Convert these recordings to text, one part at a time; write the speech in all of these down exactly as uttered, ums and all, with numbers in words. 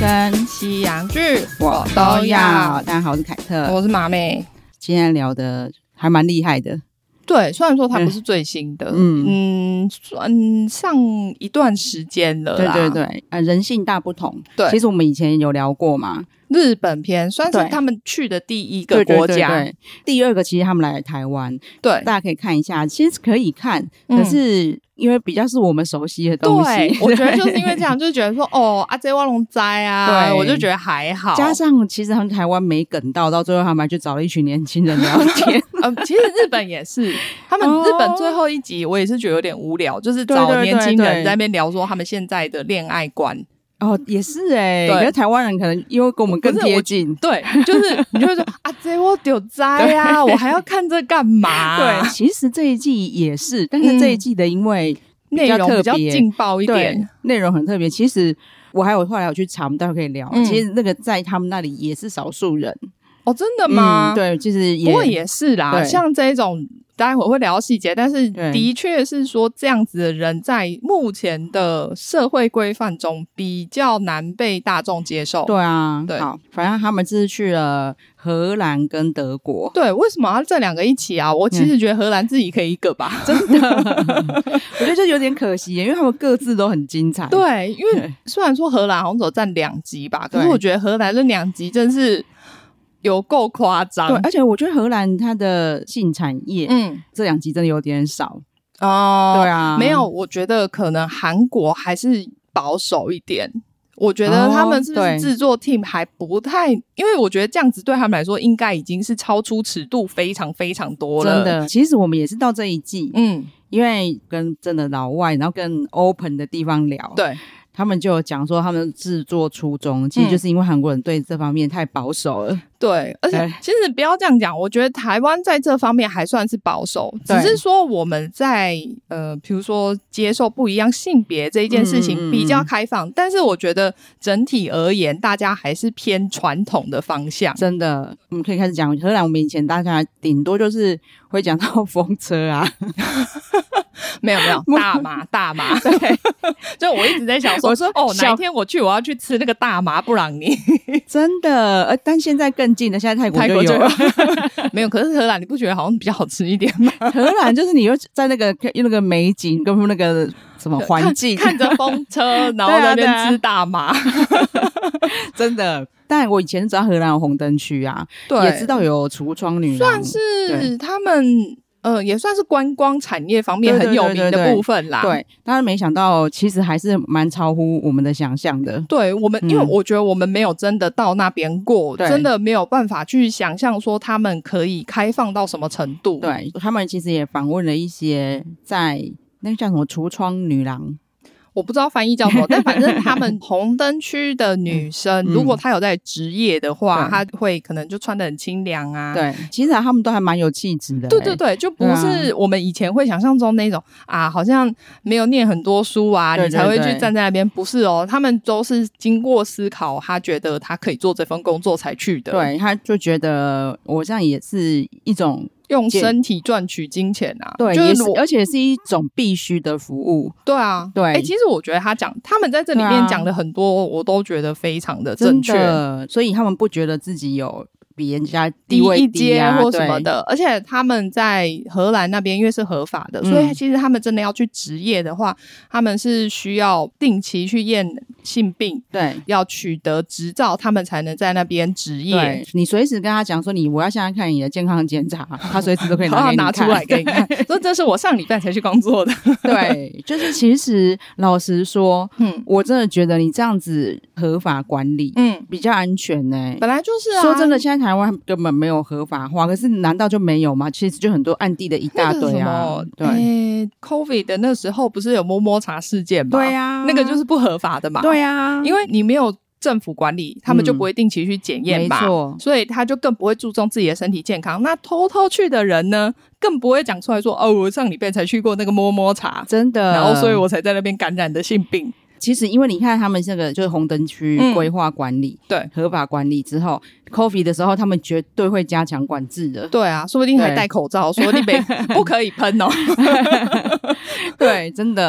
跟西洋剧我都要。大家好，我是凯特， 我是马妹。 今天聊的还蛮厉害的。 对，虽然说它不是最新的，嗯嗯，算上一段时间了啦。 对对对，呃，人性大不同。 对， 其实我们以前有聊过嘛。 日本篇算是他们去的第一个国家， 对对对对，第二个其实他们来台湾， 对， 大家可以看一下，其实可以看，嗯、可是因为比较是我们熟悉的东西， 对，我觉得就是因为这样，就觉得说哦，啊这挖龙斋啊，我就觉得还好。 加上其实他们台湾没梗到，到最后他们还去找了一群年轻人聊天。 嗯，其实日本也是，他们日本最后一集我也是觉得有点无聊，就是找年轻人在那边聊说他们现在的恋爱观。 哦，也是哎、欸，可是台湾人可能因为跟我们更贴近， 对，就是你就会说啊，这我丢灾啊，我还要看这干嘛？ 对，其实这一季也是，但是这一季的因为内容比较劲爆一点， 内容很特别。其实我还有后来有去查，我们待会可以聊。嗯、其实那个在他们那里也是少数人哦，真的吗？ 嗯、对，其实也不过也是啦，像这种。待会会聊到细节，但是的确是说这样子的人在目前的社会规范中比较难被大众接受。 对啊， 对， 好，反正他们这是去了荷兰跟德国。 对，为什么要这两个一起啊？我其实觉得荷兰自己可以一个吧， 嗯、真的，我觉得就有点可惜，因为他们各自都很精彩。 对，因为虽然说荷兰好像只有占两集吧，可是我觉得荷兰这两集真是。有够夸张， 对，而且我觉得荷兰它的性产业，嗯，这两集真的有点少哦。 对啊， 没有，我觉得可能韩国还是保守一点。我觉得他们是不是制作 team 还不太，哦、因为我觉得这样子对他们来说，应该已经是超出尺度非常非常多了。 真的，其实我们也是到这一季，嗯，因为跟真的老外，然后跟 open 的地方聊， 对。 他们就有讲说他们制作初衷其实就是因为韩国人对这方面太保守了。 对，而且其实不要这样讲，我觉得台湾在这方面还算是保守，只是说我们在呃比如说接受不一样性别这一件事情比较开放，嗯嗯嗯，但是我觉得整体而言大家还是偏传统的方向。真的，我们可以开始讲荷兰，我们以前大家顶多就是会讲到风车啊。 没有没有大麻大麻，对，就我一直在想说，我说哦，哪一天我去，我要去吃那个大麻布朗尼， 真的，呃，但现在更近的，现在泰国就有了， 没有。可是荷兰，你不觉得好像比较好吃一点吗？ 荷兰就是你又在那个用那个美景跟那个什么环境， 看着风车，然后在那边吃大麻， 真的。但我以前知道荷兰有红灯区啊，对，也知道有橱窗女郎， 算是他们。呃，也算是观光产业方面很有名的部分啦。 对，对对对对，但是没想到，其实还是蛮超乎我们的想象的。 对我们，嗯、因为我觉得我们没有真的到那边过，真的没有办法去想象说他们可以开放到什么程度。 对，他们其实也访问了一些在那个叫什么橱窗女郎。 我不知道翻译叫什么，但反正他们红灯区的女生，嗯、如果她有在职业的话，她会可能就穿得很清凉啊。 对，其实他们都还蛮有气质的、欸。 对对对，就不是我们以前会想象中那种 啊, 啊，好像没有念很多书啊，对对对，你才会去站在那边。不是哦，他们都是经过思考，他觉得他可以做这份工作才去的。 对，他就觉得我这样也是一种。 用身体赚取金钱啊， 对，就是、而且是一种必须的服务。 对啊， 对。 哎、欸，其实我觉得他讲，他们在这里面讲了很多，啊、我都觉得非常的正确， 所以他们不觉得自己有比人家地位低啊或什么的。而且他们在荷兰那边因为是合法的，嗯、所以其实他们真的要去执业的话，他们是需要定期去验性病， 对， 要取得执照，他们才能在那边执业。 对，你随时跟他讲说你我要现在看你的健康检查，他随时都可以拿给你看拿出来给你看，说这是我上礼拜才去工作的。 对，就是其实老实说，嗯，我真的觉得你这样子合法管理，嗯，比较安全呢、欸。 本来就是啊， 说真的，现在台湾根本没有合法化，可是难道就没有吗？其实就很多暗地的一大堆啊。 对、欸、，COVID 的那时候不是有摸摸茶事件吗？ 对啊， 那个就是不合法的嘛。 对啊， 因为你没有政府管理，他们就不会定期去检验嘛、嗯、没错，所以他就更不会注重自己的身体健康。那偷偷去的人呢，更不会讲出来说哦，我上礼拜才去过那个摸摸茶， 真的， 然后所以我才在那边感染的性病。 其实因为你看他们这个就是红灯区规划管理、嗯、对，合法管理之后 COVID 的时候他们绝对会加强管制的。 对啊，说不定还戴口罩说你别不可以喷哦。 对，真的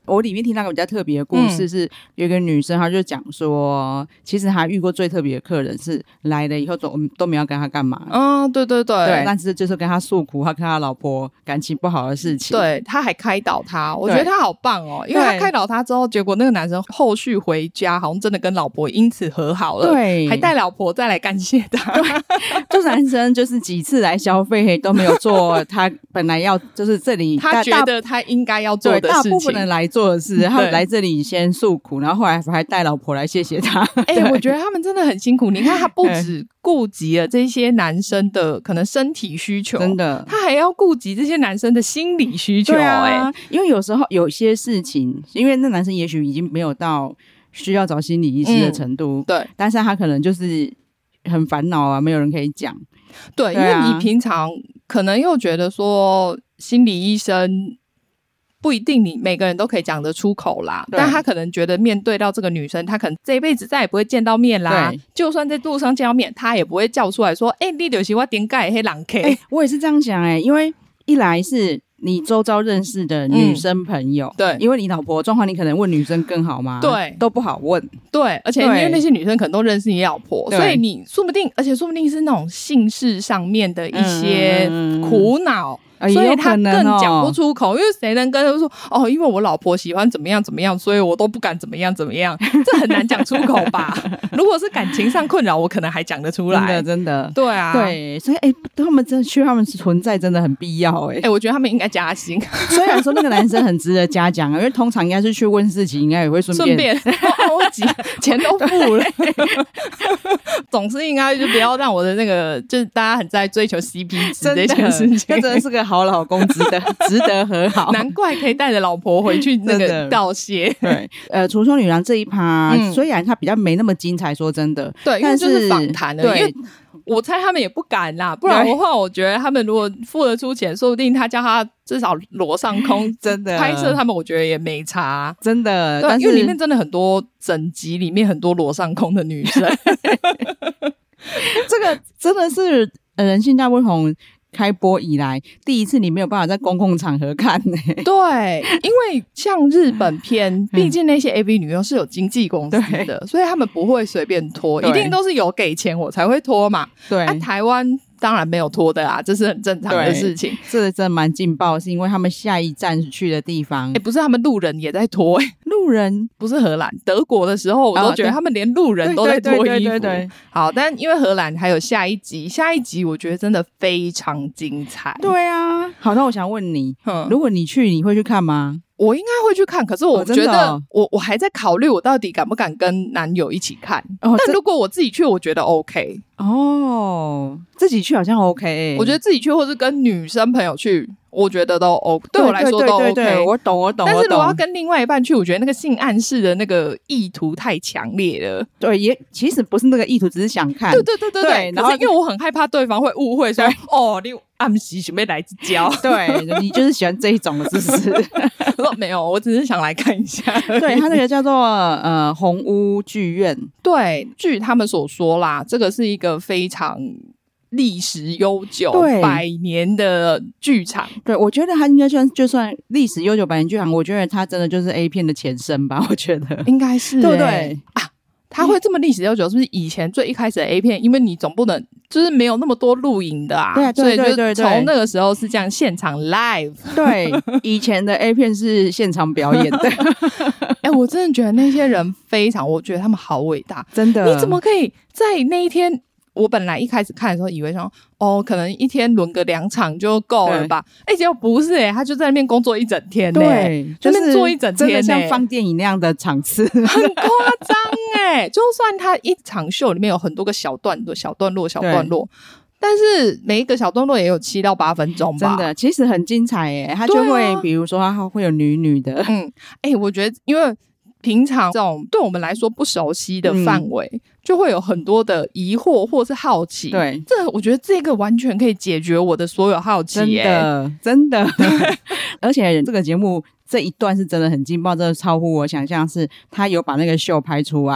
我里面听到个比较特别的故事是、嗯、有一个女生她就讲说其实她遇过最特别的客人是来了以后都都没有跟她干嘛， 嗯，对对对对，但是就是跟她诉苦她跟她老婆感情不好的事情， 对，她还开导她，我觉得她好棒哦，因为她开导她之后结果那个男生后续回家好像真的跟老婆因此和好了， 对， 还带老婆再来感谢他， 对，就是男生就是几次来消费都没有做他本来要就是这里他觉得他应该要做的事情， 大部分人来做的事，他来这里先诉苦，然后后来还带老婆来谢谢他。 哎、欸，我觉得他们真的很辛苦。你看，他不止顾及了这些男生的可能身体需求， 真的， 他还要顾及这些男生的心理需求。对啊，欸、 因为有时候有些事情，因为那男生也许已经没有到需要找心理医师的程度，嗯、 对， 但是他可能就是很烦恼啊，没有人可以讲。 对，因为你平常可能又觉得说心理医生不一定你每个人都可以讲得出口啦，但他可能觉得面对到这个女生，他可能这一辈子再也不会见到面啦，就算在路上见到面他也不会叫出来说哎、欸，你就是我点解那人 K、欸、 我也是这样想哎、欸，因为一来是你周遭认识的女生朋友、嗯、对，因为你老婆状况你可能问女生更好吗？ 对， 都不好问， 对，而且因为那些女生可能都认识你老婆，所以你说不定而且说不定是那种性事上面的一些苦恼、嗯嗯，所以他更讲不出口、哦、因为谁能跟他说哦，因为我老婆喜欢怎么样怎么样，所以我都不敢怎么样怎么样，这很难讲出口吧如果是感情上困扰我可能还讲得出来， 真的真的， 对啊， 对，所以哎、欸，他们真的去他们存在真的很必要哎、欸， 哎、欸，我觉得他们应该加薪虽然说那个男生很值得嘉奖，因为通常应该是去问事情应该也会顺便顺便我钱都付了总是应该就不要让我的那个就是大家很在追求 C P 值这件事情， 那真的是个好老公，值得值得和好， 难怪可以带着老婆回去那个道谢。 对，呃，橱窗女郎这一趴、嗯、虽然它比较没那么精彩，说真的， 对，但是就是访谈的，因为我猜他们也不敢啦，不然的话，我觉得他们如果付得出钱，说不定他叫他至少裸上空，真的拍摄他们，我觉得也没差，真的。但是因为里面真的很多整集里面很多裸上空的女生， 这个真的是人性大不同。开播以来第一次你没有办法在公共场合看呢、欸、 对，因为像日本片毕竟那些 A V 女优是有经纪公司的，所以他们不会随便拖，一定都是有给钱我才会拖嘛。对，啊、台湾当然没有拖的啊，这是很正常的事情。 这真的蛮劲爆，是因为他们下一站去的地方， 哎、欸，不是他们路人也在拖、欸， 路人不是荷兰， 德国的时候我都觉得他们连路人都在拖衣服。对对对对对对。好，但因为荷兰还有下一集，下一集我觉得真的非常精彩。 对啊，好，那我想问你，如果你去，你会去看吗？ 我应该会去看，可是我觉得我、哦哦、我还在考虑我到底敢不敢跟男友一起看、哦、但如果我自己去我觉得 OK 哦，自己去好像 OK、欸、 我觉得自己去或是跟女生朋友去我觉得都 OK， 对我来说都 OK， 对对对对，我懂我懂。 但是如果要跟另外一半去，我觉得那个性暗示的那个意图太强烈了。 对，也其实不是那个意图，只是想看。 对对对对 对, 对。然后因为我很害怕对方会误会说，哦，你暗时准备来教。 对，你就是喜欢这一种的，是不是？ 我说没有，我只是想来看一下。 对，他那个叫做呃红屋剧院。 对，据他们所说啦，这个是一个非常历史悠久百年的剧场。 对，我觉得它应该算就算历史悠久百年剧场，我觉得它真的就是 A 片的前身吧，我觉得应该是、欸、 对不对啊？它会这么历史悠久，是不是以前最一开始的 A 片，因为你总不能就是没有那么多录影的啊，对对对对，从那个时候是这样现场 live。 对，以前的 A 片是现场表演的。 哎、欸，我真的觉得那些人非常，我觉得他们好伟大， 真的。 你怎么可以在那一天？我本来一开始看的时候以为说哦，可能一天轮个两场就够了吧，哎、欸，结果不是哎、欸，他就在那边工作一整天、欸，对， 就在那边做一整天、欸，真的像放电影那样的场次， 很夸张哎。就算他一场秀里面有很多个小段落、小段落、小段落，但是每一个小段落也有七到八分钟吧， 真的，其实很精彩哎、欸。他就会、啊、比如说他会有女女的， 嗯，哎、欸，我觉得因为。平常这种对我们来说不熟悉的范围、嗯，就会有很多的疑惑或是好奇。对，这我觉得这个完全可以解决我的所有好奇、欸。 真的，真的。而且这个节目这一段是真的很劲爆，真的超乎我想象，是他有把那个秀拍出来。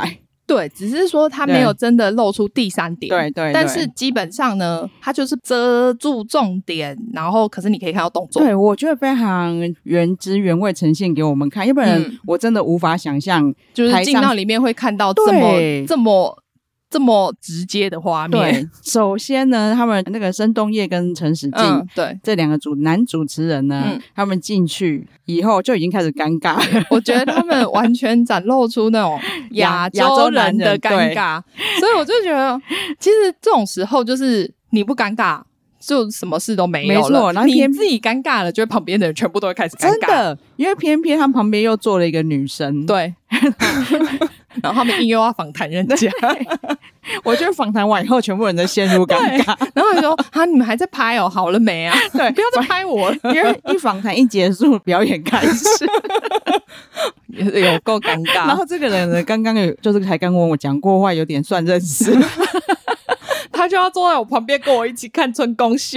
对，只是说他没有真的露出第三点， 对 对, 对， 但是基本上呢，他就是遮住重点，然后可是你可以看到动作。 对，我觉得非常原汁原味呈现给我们看，要不然我真的无法想象、嗯， 就是进到里面会看到这么这么这么直接的画面。 对，首先呢，他们那个申东烨跟陈史进、嗯， 对， 这两个主男主持人呢、嗯，他们进去以后就已经开始尴尬了。 我觉得他们完全展露出那种亚洲人的尴尬，所以我就觉得，其实这种时候就是你不尴尬，就什么事都没有了。没错，然后你自己尴尬了，就旁边的人全部都会开始尴尬。 真的，因为偏偏他们旁边又坐了一个女生， 对。然后他们硬又要访谈人家， 我觉得访谈完以后，全部人都陷入尴尬。 然后你说：“啊，你们还在拍哦？好了没啊？对，不要再拍我了。” 因为一访谈一结束，表演开始， 有够尴尬。 然后这个人呢，刚刚有就是才刚跟我讲过话，有点算认识， 他就要坐在我旁边，跟我一起看春宫秀。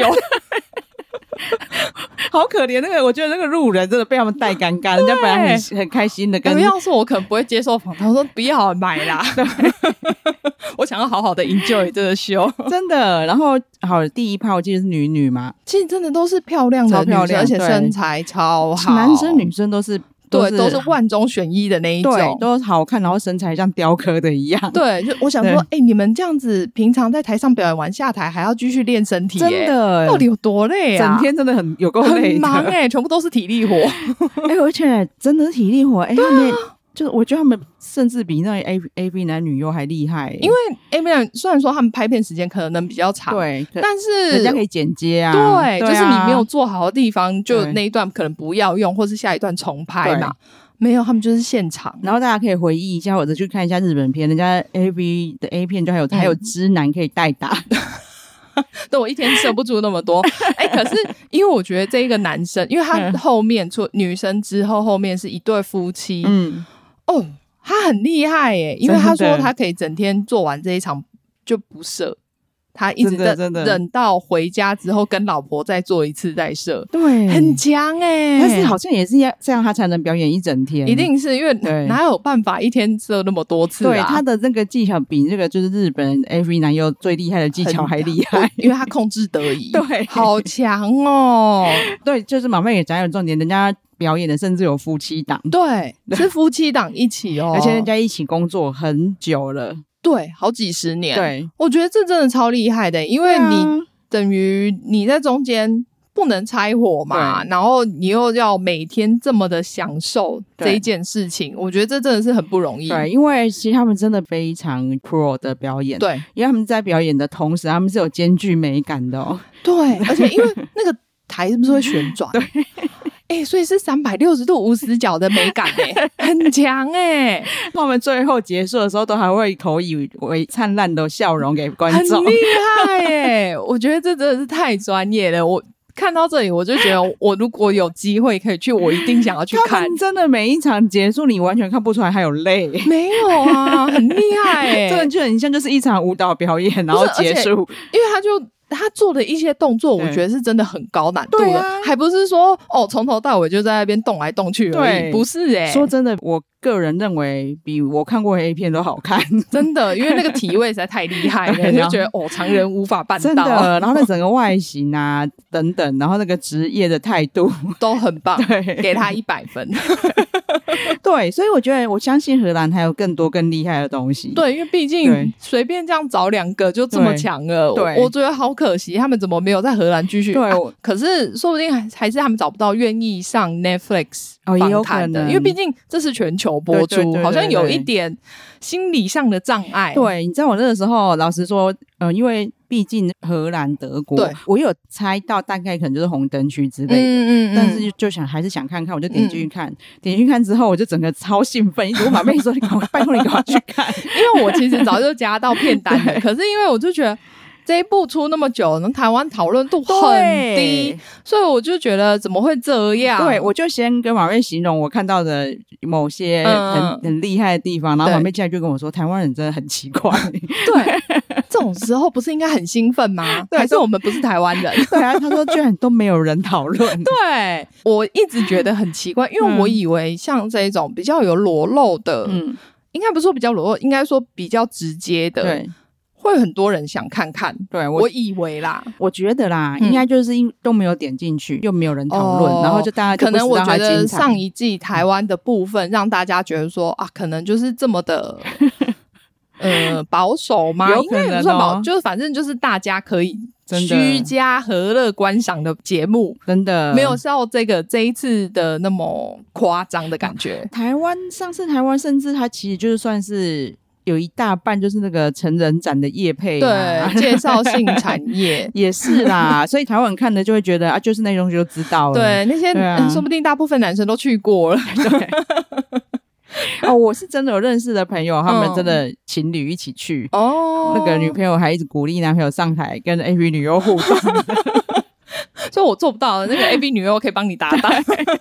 好可怜，那个我觉得那个路人真的被他们带尴尬，人家本来很很开心的跟。 要是我可能不会接受访谈，我说不要买啦，我想要好好的 enjoy 这个秀， 真的。然后好，第一趴我记得是女女嘛， 其实真的都是漂亮的女生，而且身材超好， 男生女生都是。 对，都是万中选一的那一种， 对，都好看，然后身材像雕刻的一样。 对，就我想说，哎、欸，你们这样子，平常在台上表演完下台还要继续练身体、欸， 真的， 到底有多累啊？ 整天真的很有够累的， 很忙哎、欸，全部都是体力活。 哎、欸，而且真的是体力活，哎、欸，他们就是我觉得他们甚至比那 A A V 男女优还厉害、欸， 因为 A V 男虽然说他们拍片时间可能比较长， 对， 但是人家可以剪接啊， 对， 对啊， 就是你没有做好的地方，就那一段可能不要用，或是下一段重拍嘛。没有，他们就是现场， 然后大家可以回忆一下，或者去看一下日本片，人家 A V 的 A 片就还有、嗯、还有直男可以代打。 对，我一天射不出那么多。哎、欸，可是因为我觉得这一个男生，因为他后面除女生之后，后面是一对夫妻，嗯，哦，他很厉害耶，因为他说他可以整天做完这一场就不射。他一直忍忍到回家之后跟老婆再做一次再射， 对， 很强哎、欸。 但是好像也是要这样他才能表演一整天， 一定是因为哪有办法一天射那么多次啊？ 对，他的那个技巧比那个就是日本 A V 男优最厉害的技巧还厉害， 因为他控制得宜， 对， 好强哦。 对，就是马妹也讲有重点，人家表演的甚至有夫妻档， 对，是夫妻档一起哦， 而且人家一起工作很久了。 对，好几十年。 对， 我觉得这真的超厉害的，因为你等于你在中间不能拆伙嘛，然后你又要每天这么的享受这一件事情，我觉得这真的是很不容易。 对，因为其实他们真的非常 pro 的表演， 对， 因为他们在表演的同时，他们是有兼具美感的哦。 对，而且因为那个台是不是会旋转？对。哎、欸，所以是三百六十度无死角的美感哎、欸，很强哎、欸。 他们最后结束的时候，都还会投以为灿烂的笑容给观众， 很厉害哎、欸！我觉得这真的是太专业了。我看到这里，我就觉得，我如果有机会可以去，我一定想要去看。 他们真的每一场结束，你完全看不出来还有累， 没有啊，很厉害哎、欸！ 这个就很像就是一场舞蹈表演，然后结束， 因为他就。他做的一些动作，我觉得是真的很高难度的，啊、还不是说哦从头到尾就在那边动来动去而已，不是哎、欸。 说真的，我个人认为比我看过的 A 片都好看， 真的，因为那个体位实在太厉害了，就觉得哦常人无法办到。 真的，然后那整个外形啊等等，然后那个职业的态度都很棒，给他一百分。 对，所以我觉得我相信荷兰还有更多更厉害的东西。 对，因为毕竟随便这样找两个就这么强了，对，我, 我觉得好可惜，他们怎么没有在荷兰继续？对、啊，可是说不定还还是他们找不到愿意上 Netflix 哦，也有可能， 因为毕竟这是全球播出，对对对对对，好像有一点心理上的障碍。 对，你知道我那个时候，老实说，呃，因为毕竟荷兰、德国，对，我有猜到大概可能就是红灯区之类的，嗯嗯嗯，但是就想还是想看看，我就点进去看，嗯、点进去看之后，我就整个超兴奋，我马妹说：“你赶快，拜托你赶快去看。” 因为我其实早就加到片单了，可是因为我就觉得。这一部出那么久，台湾讨论度很低，所以我就觉得怎么会这样？ 对，我就先跟马妹形容我看到的某些很、嗯、很厉害的地方，然后马妹进来就跟我说，台湾人真的很奇怪。 对，这种时候不是应该很兴奋吗？还是我们不是台湾人？ 对啊，他说居然都没有人讨论。 对，我一直觉得很奇怪，因为我以为像这种比较有裸露的，嗯。 应该不是说比较裸露，应该说比较直接的， 对， 会很多人想看看。 对，我我以为啦， 我觉得啦， 嗯应该就是因都没有点进去，又没有人讨论， 哦然后就大家就可能我觉得精彩上一季台湾的部分让大家觉得说啊，可能就是这么的呃保守吗？ 有可能哦应该也不算保，就是反正就是大家可以真的居家和乐观赏的节目， 真的没有像这个这一次的那么夸张的感觉。 台湾上次台湾甚至它其实就是算是有一大半就是那个成人展的业配、啊， 对，介绍性产业也是啦，所以台湾人看的就会觉得啊，就是那东西就知道了。 对，那些、 啊嗯、说不定大部分男生都去过了。 对。哦，我是真的有认识的朋友，他们真的情侣一起去， 哦、 那个女朋友还一直鼓励男朋友上台跟 A V 女优互动。 所以我做不到那个 A V 女优可以帮你搭档。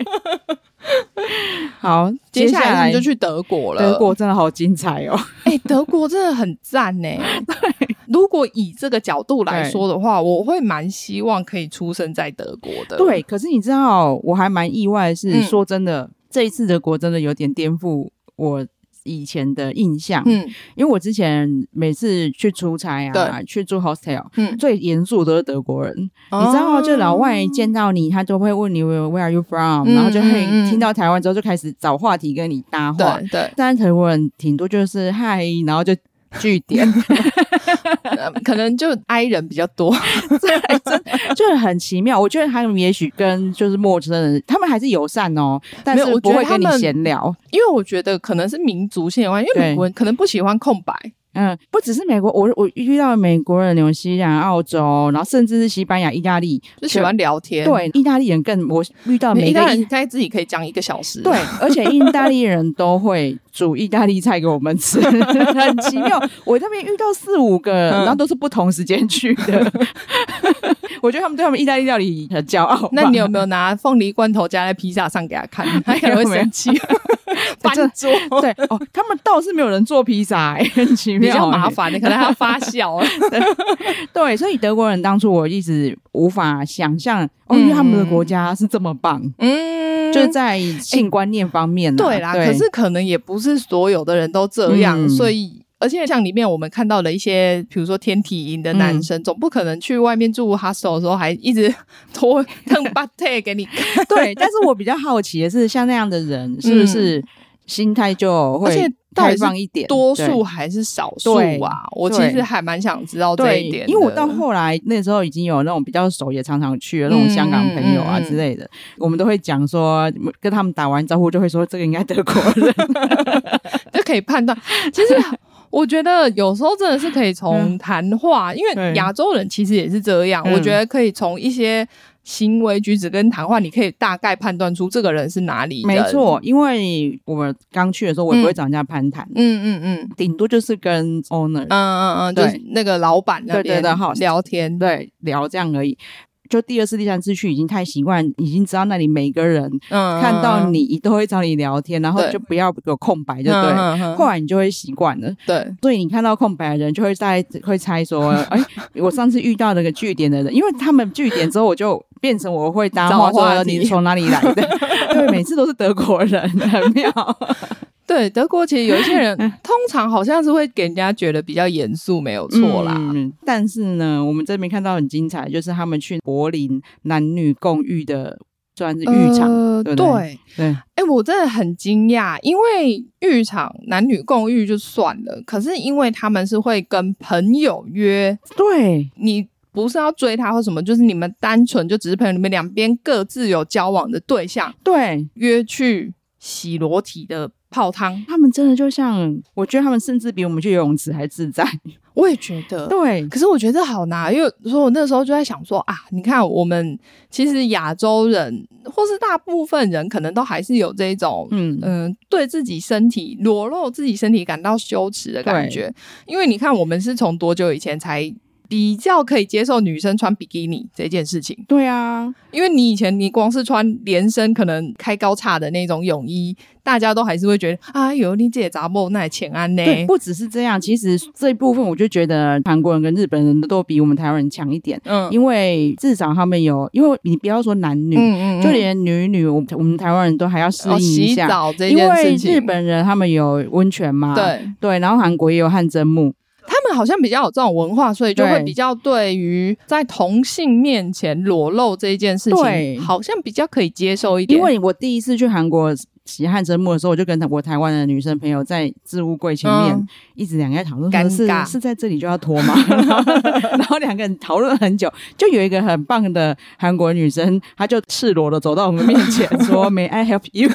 好， 接下下来来你就去德国了。 德国真的好精彩哦！ 哎、欸，德国真的很赞呢。如果以这个角度来说的话，我会蛮希望可以出生在德国的。 对，可是你知道，我还蛮意外的是，嗯、说真的，这一次德国真的有点颠覆我以前的印象。嗯，因为我之前每次去出差啊，去住 hostel， 嗯，最严肃都是德国人。哦、你知道，就老外见到你，他都会问你 Where are you from，、嗯、然后就会听到台湾之后就开始找话题跟你搭话。 对对， 但是德国人挺多就是嗨，然后就句点。 可能就 I 人比较多。 就是很奇妙。我觉得他们也许跟就是陌生人，他们还是友善哦，但是不会跟你闲聊。 因为我觉得可能是民族性的关系，因为美国人可能不喜欢空白。 嗯，不只是美国，我我遇到美国人、纽西兰、澳洲，然后甚至是西班牙、意大利， 就喜欢聊天。 对，意大利人更我遇到每个意大利人在自己可以讲一个小时。 对，而且意大利人都会煮意大利菜给我们吃，很奇妙。我那边遇到四五个，嗯、然后都是不同时间去的。我觉得他们对他们意大利料理很骄傲。 那你有没有拿凤梨罐头加在披萨上给他看？他可能会生气。翻桌。 对哦，他们倒是没有人做披萨、欸，很奇妙、欸， 比较麻烦的，可能还要发酵。 对，所以德国人当初我一直无法想象，哦，因为他们的国家是这么棒，嗯，就是在性观念方面、啊欸，对啦对。可是可能也不是所有的人都这样，嗯、所以。而且像里面我们看到的一些比如说天体营的男生、嗯、总不可能去外面住 hostel 的时候还一直拖腾巴特给你看。 对，但是我比较好奇的是像那样的人是不是心态就会开放一点， 多数还是少数啊？我其实还蛮想知道这一点的， 因为我到后来那时候已经有那种比较熟也常常去的那种香港朋友啊之类的、嗯嗯嗯、我们都会讲说跟他们打完招呼就会说这个应该德国人就可以判断其实我觉得有时候真的是可以从谈话、嗯、因为亚洲人其实也是这样、嗯、我觉得可以从一些行为举止跟谈话你可以大概判断出这个人是哪里人。 没错，因为我们刚去的时候我也不会找人家攀谈，嗯嗯嗯，顶多就是跟 owner 嗯嗯嗯，就是那个老板那边聊天， 对，聊这样而已。就第二次第三次去已经太习惯，已经知道那里每个人看到你都会找你聊天、嗯、然后就不要有空白就对、嗯嗯、后来你就会习惯了。对，所以你看到空白的人就会在会猜说哎，我上次遇到那个据点的人，因为他们据点之后我就变成我会搭话说你从哪里来的对，每次都是德国人，很妙对，德国其实有一些人通常好像是会给人家觉得比较严肃，没有错啦、 嗯、但是呢我们这边看到很精彩，就是他们去柏林男女共浴的算是浴场、呃、对不对？ 对对，哎、欸，我真的很惊讶，因为浴场男女共浴就算了，可是因为他们是会跟朋友约， 对， 你不是要追他或什么，就是你们单纯就只是朋友，你们两边各自有交往的对象， 对， 约去洗裸体的泡汤。 他们真的就像，我觉得他们甚至比我们去游泳池还自在。 我也觉得，对。可是我觉得好难，因为说我那时候就在想说啊，你看我们其实亚洲人或是大部分人可能都还是有这种嗯嗯、呃、对自己身体裸露自己身体感到羞耻的感觉。因为你看我们是从多久以前才比较可以接受女生穿比基尼这件事情。 对啊， 因为你以前你光是穿连身可能开高叉的那种泳衣，大家都还是会觉得哎呦你这查某那钱安呢。 对，不只是这样，其实这一部分我就觉得韩国人跟日本人都比我们台湾人强一点。嗯，因为至少他们有，因为你不要说男女，嗯嗯嗯就连女女我们台湾人都还要适应一下、 哦、洗澡这件事情。 因为日本人他们有温泉嘛， 对对，然后韩国也有汗蒸幕。 他们好像比较有这种文化，所以就会比较对于在同性面前裸露这一件事情好像比较可以接受一点。 因为我第一次去韩国洗汗蒸幕的时候，我就跟我台湾的女生朋友在置物柜前面、嗯、一直两个人讨论说是是在这里就要脱吗然后两个人讨论很久，就有一个很棒的韩国女生，她就赤裸的走到我们面前说May I help you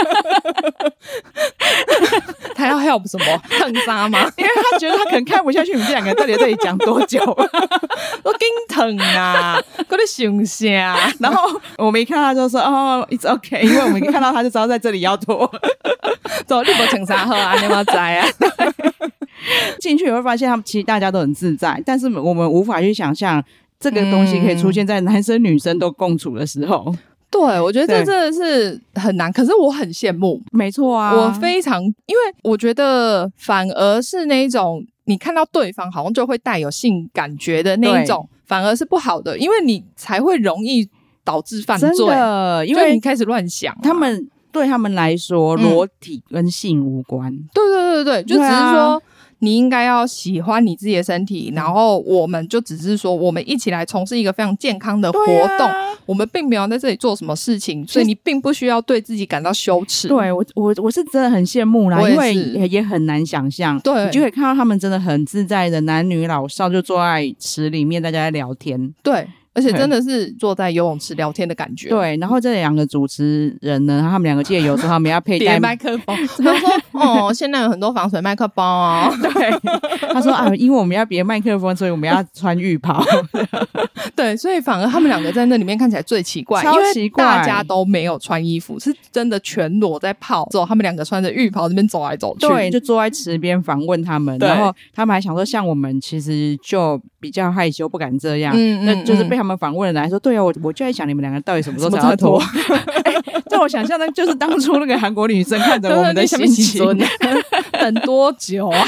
她要 help 什么？烫沙吗？ 因为她觉得她可能看不下去你们这两个人到底在这里讲多久我更疼啊我在想啥然后我们一看她就说哦 it's okay， 因为我们看到她就知道在这里要脱走你没穿啥好啊，你有没有知啊进去也会发现他们其实大家都很自在，但是我们无法去想象这个东西可以出现在男生女生都共处的时候。 对，我觉得这真的是很难，可是我很羡慕。 没错啊， 我非常，因为我觉得反而是那一种你看到对方好像就会带有性感觉的那一种反而是不好的，因为你才会容易导致犯罪。真的，因为你开始乱想、啊、 他们对他们来说裸体跟性无关、嗯、 对对对对，就只是说你应该要喜欢你自己的身体、嗯、然后我们就只是说我们一起来从事一个非常健康的活动、啊、我们并没有在这里做什么事情，所以你并不需要对自己感到羞耻。对，我我我是真的很羡慕啦，因为 也, 也很难想象。对，你就可以看到他们真的很自在的男女老少就坐在池里面大家在聊天。对，而且真的是坐在游泳池聊天的感觉。对，然后这两个主持人呢，他们两个记得有时候他们要佩戴麦克风，他说哦现在有很多防水麦克风哦对，他说啊因为我们要别麦克风，所以我们要穿浴袍对，所以反而他们两个在那里面看起来最奇怪，超奇怪，因为大家都没有穿衣服，是真的全裸在泡，之后他们两个穿着浴袍那边走来走去。对，就坐在池边访问他们，然后他们还想说像我们其实就比较害羞不敢这样，嗯嗯嗯，那就是被他们访问的人来说，对啊，我我就在想你们两个到底什么时候才要脱欸，在我想象的就是当初那个韩国女生看着我们的心情等多久啊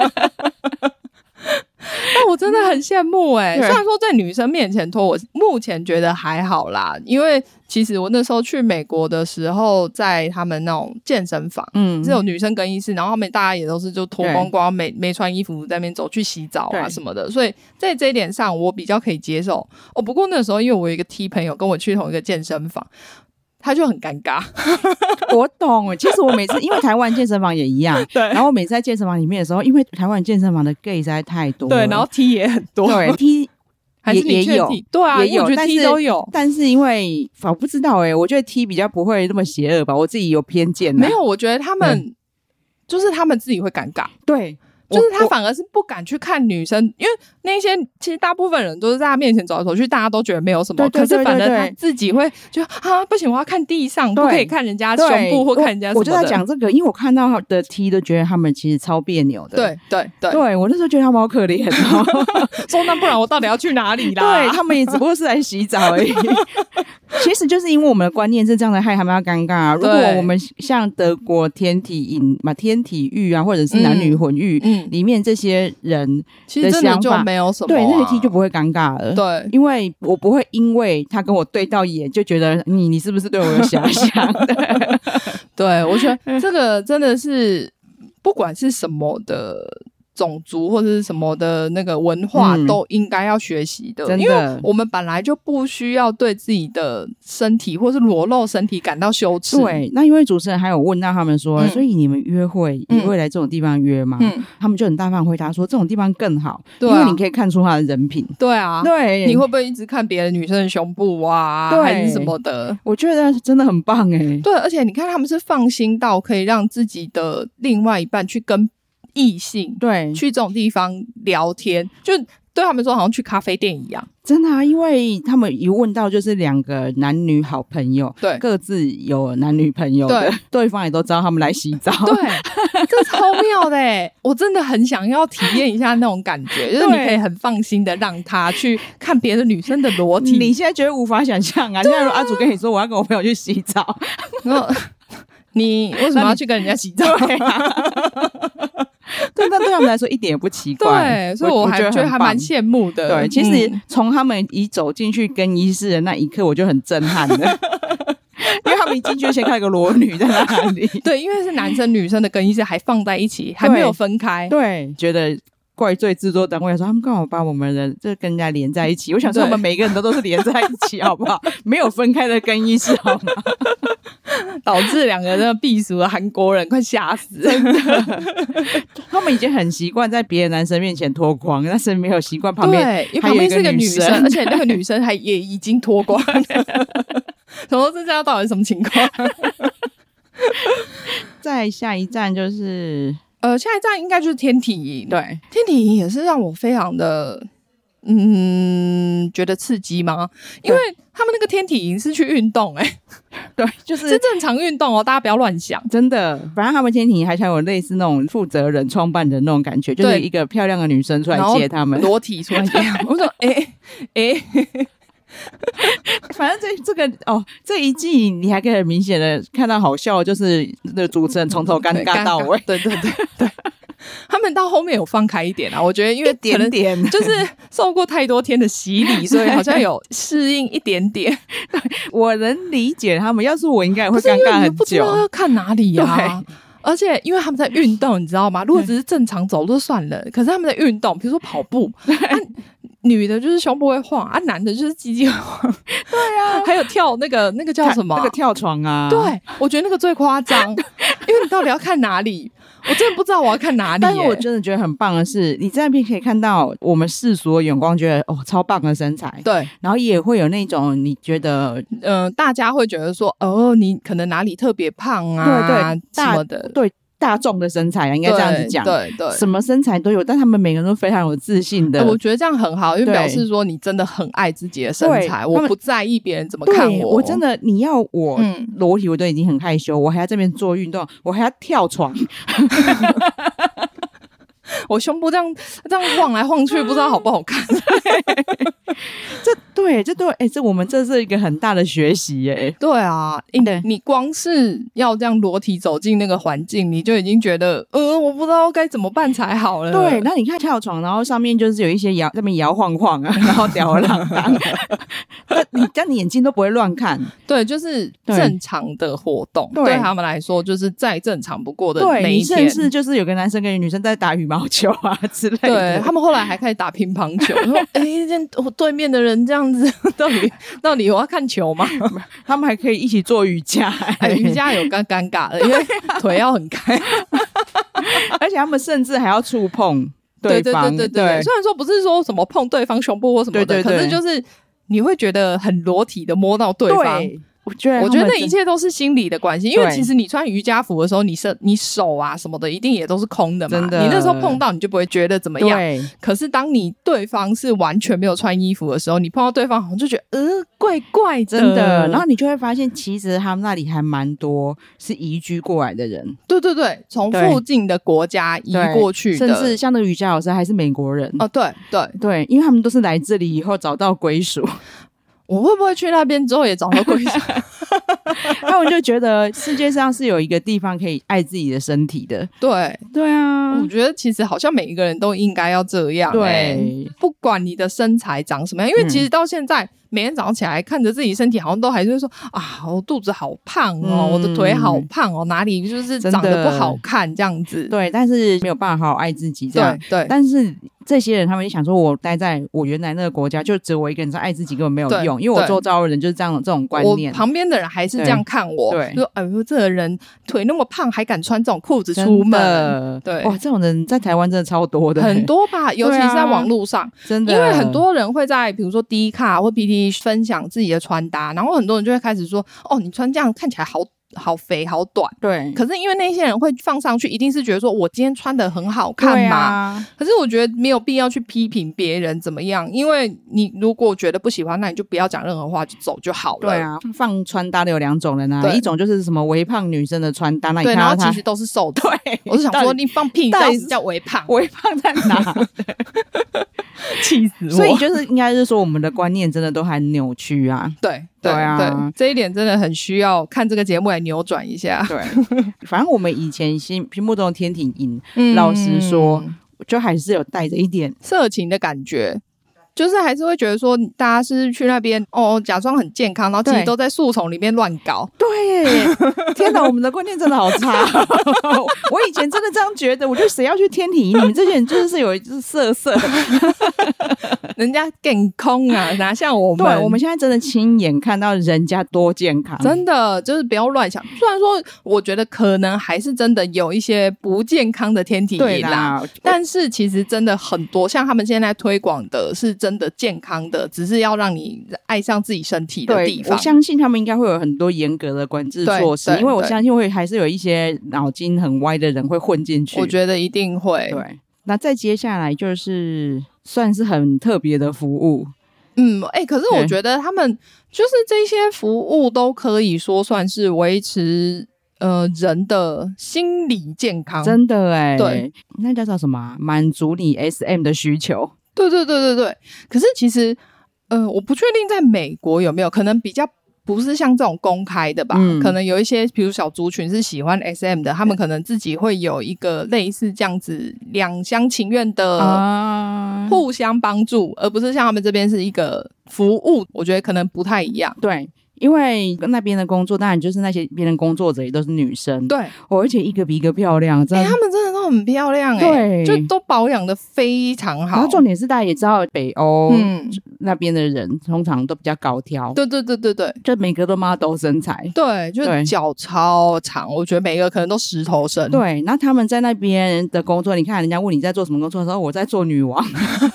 但我真的很羡慕欸，虽然说在女生面前脱我目前觉得还好啦，因为其实我那时候去美国的时候在他们那种健身房，嗯，只有女生更衣室，然后他们大家也都是就脱光光没没穿衣服在那边走去洗澡啊什么的，所以在这一点上我比较可以接受哦。不过那时候因为我有一个 T 朋友跟我去同一个健身房，他就很尴尬我懂，其实我每次因为台湾健身房也一样对，然后我每次在健身房里面的时候，因为台湾健身房的 gay 实在太多了，对，然后 T 也很多，对 T 还是你也有，对啊，也有，我觉得 T 都有，但是因为我不知道欸，我觉得 T 比较不会那么邪恶吧，我自己有偏见啊。没有，我觉得他们、嗯、就是他们自己会尴尬，对，就是他反而是不敢去看女生，因为那些其实大部分人都是在他面前走来走去，大家都觉得没有什么，对对对对对，可是反正他自己会就啊不行，我要看地上，不可以看人家胸部或看人家什么的。我就在讲这个，因为我看到的 T 都觉得他们其实超别扭的，对对对，对我那时候觉得他们好可怜哦说那不然我到底要去哪里啦？对，他们也只不过是来洗澡而已其实就是因为我们的观念是这样的，害他们要尴尬、啊、如果我们像德国天体饮嘛天体浴啊，或者是男女混浴、嗯嗯、里面这些人的想法，其实真的就没有什么、啊、对，那些 T 就不会尴尬了，对，因为我不会因为他跟我对到眼就觉得你你是不是对我有遐想对, 对，我觉得这个真的是不管是什么的种族或者是什么的那个文化都应该要学习的、嗯、因为我们本来就不需要对自己的身体或是裸露身体感到羞耻。对，那因为主持人还有问到他们说、嗯、所以你们约会也会来这种地方约吗、嗯、他们就很大方回答说这种地方更好、啊、因为你可以看出他的人品。对啊，对，你会不会一直看别的女生的胸部啊还是什么的，我觉得真的很棒耶。对，而且你看他们是放心到可以让自己的另外一半去跟异性对去这种地方聊天，就对他们说好像去咖啡店一样。 真的啊，因为他们一问到就是两个男女好朋友， 对， 各自有男女朋友的，对，对方也都知道他们来洗澡， 对，这超妙的耶，我真的很想要体验一下那种感觉，就是你可以很放心的让他去看别的女生的裸体。 你现在觉得无法想象啊？啊现在阿祖跟你说我要跟我朋友去洗澡， 然后你为什么要去跟人家洗澡？ 对啊对，但对他们来说一点也不奇怪。 对，所以我还觉得还蛮羡慕的。 对，其实从他们一走进去更衣室的那一刻，我就很震撼的。因为他们一进去先看一个裸女在那里。 对，因为是男生女生的更衣室还放在一起，还没有分开。 对，觉得怪罪制作单位说他们干嘛把我们的这跟人家连在一起？我想说他们每个人都都是连在一起，好不好？没有分开的更衣室，好吗？ 导致两个那个避暑的韩国人快吓死， 真的。他们已经很习惯在别的男生面前脱光，但是没有习惯旁边， 对，因为旁边是个女生，而且那个女生还也已经脱光了。然后这家到底是什么情况？ 再下一站就是呃，下一站应该就是天体营。 对， 天体营也是让我非常的嗯觉得刺激吗？因为他们那个天体营是去运动、欸，哎， 对，就是是正常运动哦，大家不要乱想。真的， 反正他们天体营还想有类似那种负责人、创办人那种感觉，就是一个漂亮的女生出来接他们， 裸体出来接他们。我说，哎、欸、哎。欸反正这这个哦，这一季你还可以很明显的看到好笑，就是那个主持人从头尴尬到尾。 对对对对，他们到后面有放开一点啊，我觉得因为一点点就是受过太多天的洗礼，所以好像有适应一点点。 我能理解他们，要是我应该也会尴尬很久， 不知道要看哪里啊。而且因为他们在运动，你知道吗？如果只是正常走路算了，可是他们在运动，比如说跑步。女的就是胸部会晃啊，男的就是鸡鸡会晃。 对啊， 还有跳那个那个叫什么？ 那个跳床啊。 对，我觉得那个最夸张，因为你到底要看哪里？我真的不知道我要看哪里、欸。 但是我真的觉得很棒的是，你在那边可以看到我们世俗的眼光，觉得哦超棒的身材。 对， 然后也会有那种你觉得， 嗯、呃，大家会觉得说，哦，你可能哪里特别胖啊， 对对， 什么的， 对。大众的身材啊，应该这样子讲， 对 对, 对， 什么身材都有，但他们每个人都非常有自信的。 我觉得这样很好，因为表示说你真的很爱自己的身材，我不在意别人怎么看我。 我真的，你要我裸体，我都已经很害羞，我还要这边做运动，我还要跳床。 我胸部这样这样晃来晃去，不知道好不好看。 这对，这对，哎、欸，这我们这是一个很大的学习耶、欸。 对啊，欸、你光是要这样裸体走进那个环境，你就已经觉得，呃，我不知道该怎么办才好了。 对，那你看跳床，然后上面就是有一些摇，上面摇晃晃啊，然后吊儿郎当。那你这样你眼睛都不会乱看。 对，就是正常的活动，对, 对他们来说就是再正常不过的每一天。 对，你甚至就是有个男生跟女生在打羽毛球啊之类的。 对，他们后来还开始打乒乓球。说，哎、欸，我对面的人这样子，到底到底我要看球吗？ 他们还可以一起做瑜伽、欸哎，瑜伽有尴尴尬的，因为腿要很开， 而且他们甚至还要触碰对方。 对对对对 对, 对，虽然说不是说什么碰对方胸部或什么的，对对对，可是就是你会觉得很裸体的摸到对方。对，我觉得我觉得那一切都是心理的关系，因为其实你穿瑜伽服的时候，你是你手啊什么的一定也都是空的嘛，真的，你那时候碰到你就不会觉得怎么样。对，可是当你对方是完全没有穿衣服的时候，你碰到对方好像就觉得呃怪怪的， 真的。然后你就会发现，其实他们那里还蛮多是移居过来的人， 对对对，从附近的国家移过去的， 甚至像那个瑜伽老师还是美国人哦，对对对，因为他们都是来这里以后找到归属。 我会不会去那边之后也找到归属？ 他们就觉得世界上是有一个地方可以爱自己的身体的。 对对啊， 我觉得其实好像每一个人都应该要这样、欸。对，不管你的身材长什么样，因为其实到现在、嗯、每天早上起来看着自己身体，好像都还是说啊，我肚子好胖哦、嗯，我的腿好胖哦，哪里就是长得不好看这样子。 对，但是没有办法好好爱自己这样。 对对， 但是这些人他们就想说，我待在我原来那个国家，就只有我一个人在爱自己，根本没有用，因为我周遭的人就是这样这种观念。 我旁边的人还是这样看我，对，说哎呦，这个人腿那么胖，还敢穿这种裤子出门？对， 哇，这种人在台湾真的超多的， 很多吧，尤其是在网络上，真的，因为很多人会在比如说 D 卡或 P T 分享自己的穿搭，然后很多人就会开始说，哦，你穿这样看起来好。 好肥好短， 对， 可是因为那些人会放上去一定是觉得说我今天穿得很好看嘛、 啊、 可是我觉得没有必要去批评别人怎么样，因为你如果觉得不喜欢，那你就不要讲任何话，就走就好了。 对啊，放穿搭的有两种人啊，一种就是什么微胖女生的穿搭，那你对， 看到他然后其实都是瘦的。 对， 我就想说你放屁，你到底是叫微胖？ 微胖在哪？ 气死我！ 所以就是应该是说我们的观念真的都还扭曲啊。 对对啊对，这一点真的很需要看这个节目来扭转一下。 对，反正我们以前心心目中的天体营、嗯、老实说就还是有带着一点色情的感觉，就是还是会觉得说大家是去那边哦假装很健康，然后其实都在树丛里面乱搞。 对，天哪，我们的观念真的好差。我以前真的这样觉得，我觉得谁要去天体营，你们这些人就是有一只色色。 人家健康啊，哪像我们？ 对，我们现在真的亲眼看到人家多健康， 真的就是不要乱想。虽然说，我觉得可能还是真的有一些不健康的天体营啦，但是其实真的很多，像他们现在推广的是真的健康的，只是要让你爱上自己身体的地方。 我相信他们应该会有很多严格的管制措施，因为我相信会还是有一些脑筋很歪的人会混进去。 我觉得一定会。 对，那再接下来就是算是很特别的服务。 嗯，哎、欸，可是我觉得他们就是这些服务都可以说算是维持呃人的心理健康， 真的哎、欸， 对， 那叫做什么？满足你 S M 的需求。 对对对对对。可是其实呃，我不确定在美国有没有，可能比较不是像这种公开的吧、嗯、可能有一些比如小族群是喜欢 S M 的，他们可能自己会有一个类似这样子两厢情愿的互相帮助、啊、而不是像他们这边是一个服务，我觉得可能不太一样。 对，因为那边的工作当然就是那些别人工作者也都是女生， 对、 哦、而且一个比一个漂亮，真的、 欸、他们真的都很漂亮、欸、 对， 就都保养的非常好。 然后重点是大家也知道北欧、嗯、那边的人通常都比较高挑， 对对对对对， 就每个都 model 身材， 对，就是脚超长，我觉得每个可能都石头身。 对，那他们在那边的工作，你看人家问你在做什么工作的时候，我在做女王。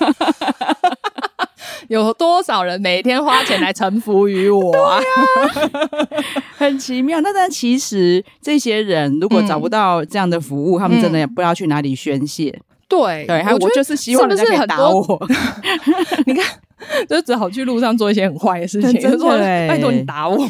有多少人每天花钱来臣服于我啊？ 对啊，很奇妙。那但其实这些人如果找不到这样的服务、嗯、他们真的也不知道去哪里宣泄。 对对，我, 我就是希望人家可以打我。 是是你看，就只好去路上做一些很坏的事情，就说拜托你打我。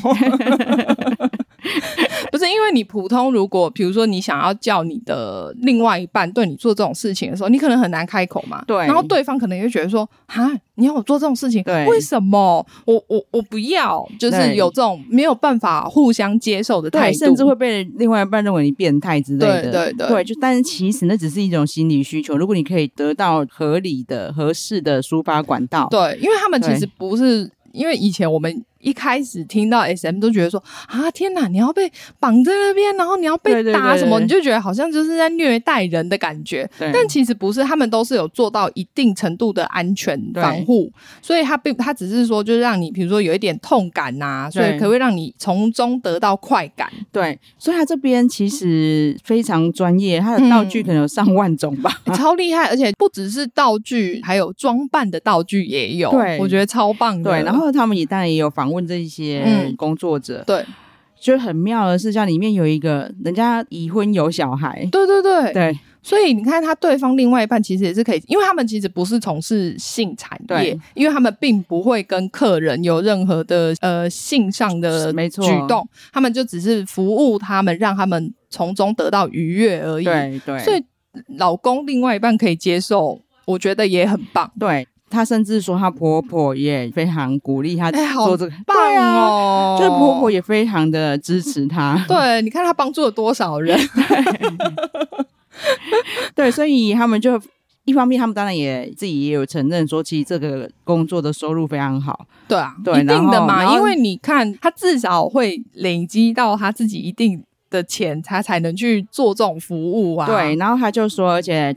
不是因为你普通，如果比如说你想要叫你的另外一半对你做这种事情的时候，你可能很难开口嘛。 对， 然后对方可能也会觉得说，哈，你要我做这种事情，为什么？我我我不要，就是有这种没有办法互相接受的态度， 甚至会被另外一半认为你变态之类的。 对对对， 对，就但是其实那只是一种心理需求。如果你可以得到合理的、合适的抒发管道， 对，因为他们其实不是。因为以前我们一开始听到 S M 都觉得说啊天哪，你要被绑在那边，然后你要被打什么，对对对对，你就觉得好像就是在虐待人的感觉。但其实不是，他们都是有做到一定程度的安全防护，所以他并他只是说就是让你比如说有一点痛感啊，所以可不可以让你从中得到快感。 对，所以他这边其实非常专业，他的道具可能有上万种吧、 嗯欸、超厉害，而且不只是道具，还有装扮的道具也有。对，我觉得超棒的。 对，然后然后他们也当然也有访问这些工作者、嗯、 对， 就很妙的是像里面有一个人家已婚有小孩， 对对对对， 所以你看他对方另外一半其实也是可以，因为他们其实不是从事性产业，因为他们并不会跟客人有任何的呃性上的举动，他们就只是服务他们，让他们从中得到愉悦而已。对对，所以老公另外一半可以接受，我觉得也很棒。 对，她甚至说她婆婆也非常鼓励她做这个、 欸、棒哦、 啊，就是婆婆也非常的支持她。 对，你看她帮助了多少人。 对，所以他们就一方面他们当然也自己也有承认说其实这个工作的收入非常好。 对啊， 对， 一定的嘛，因为你看他至少会累积到他自己一定的钱，他才能去做这种服务啊。 对，然后他就说，而且他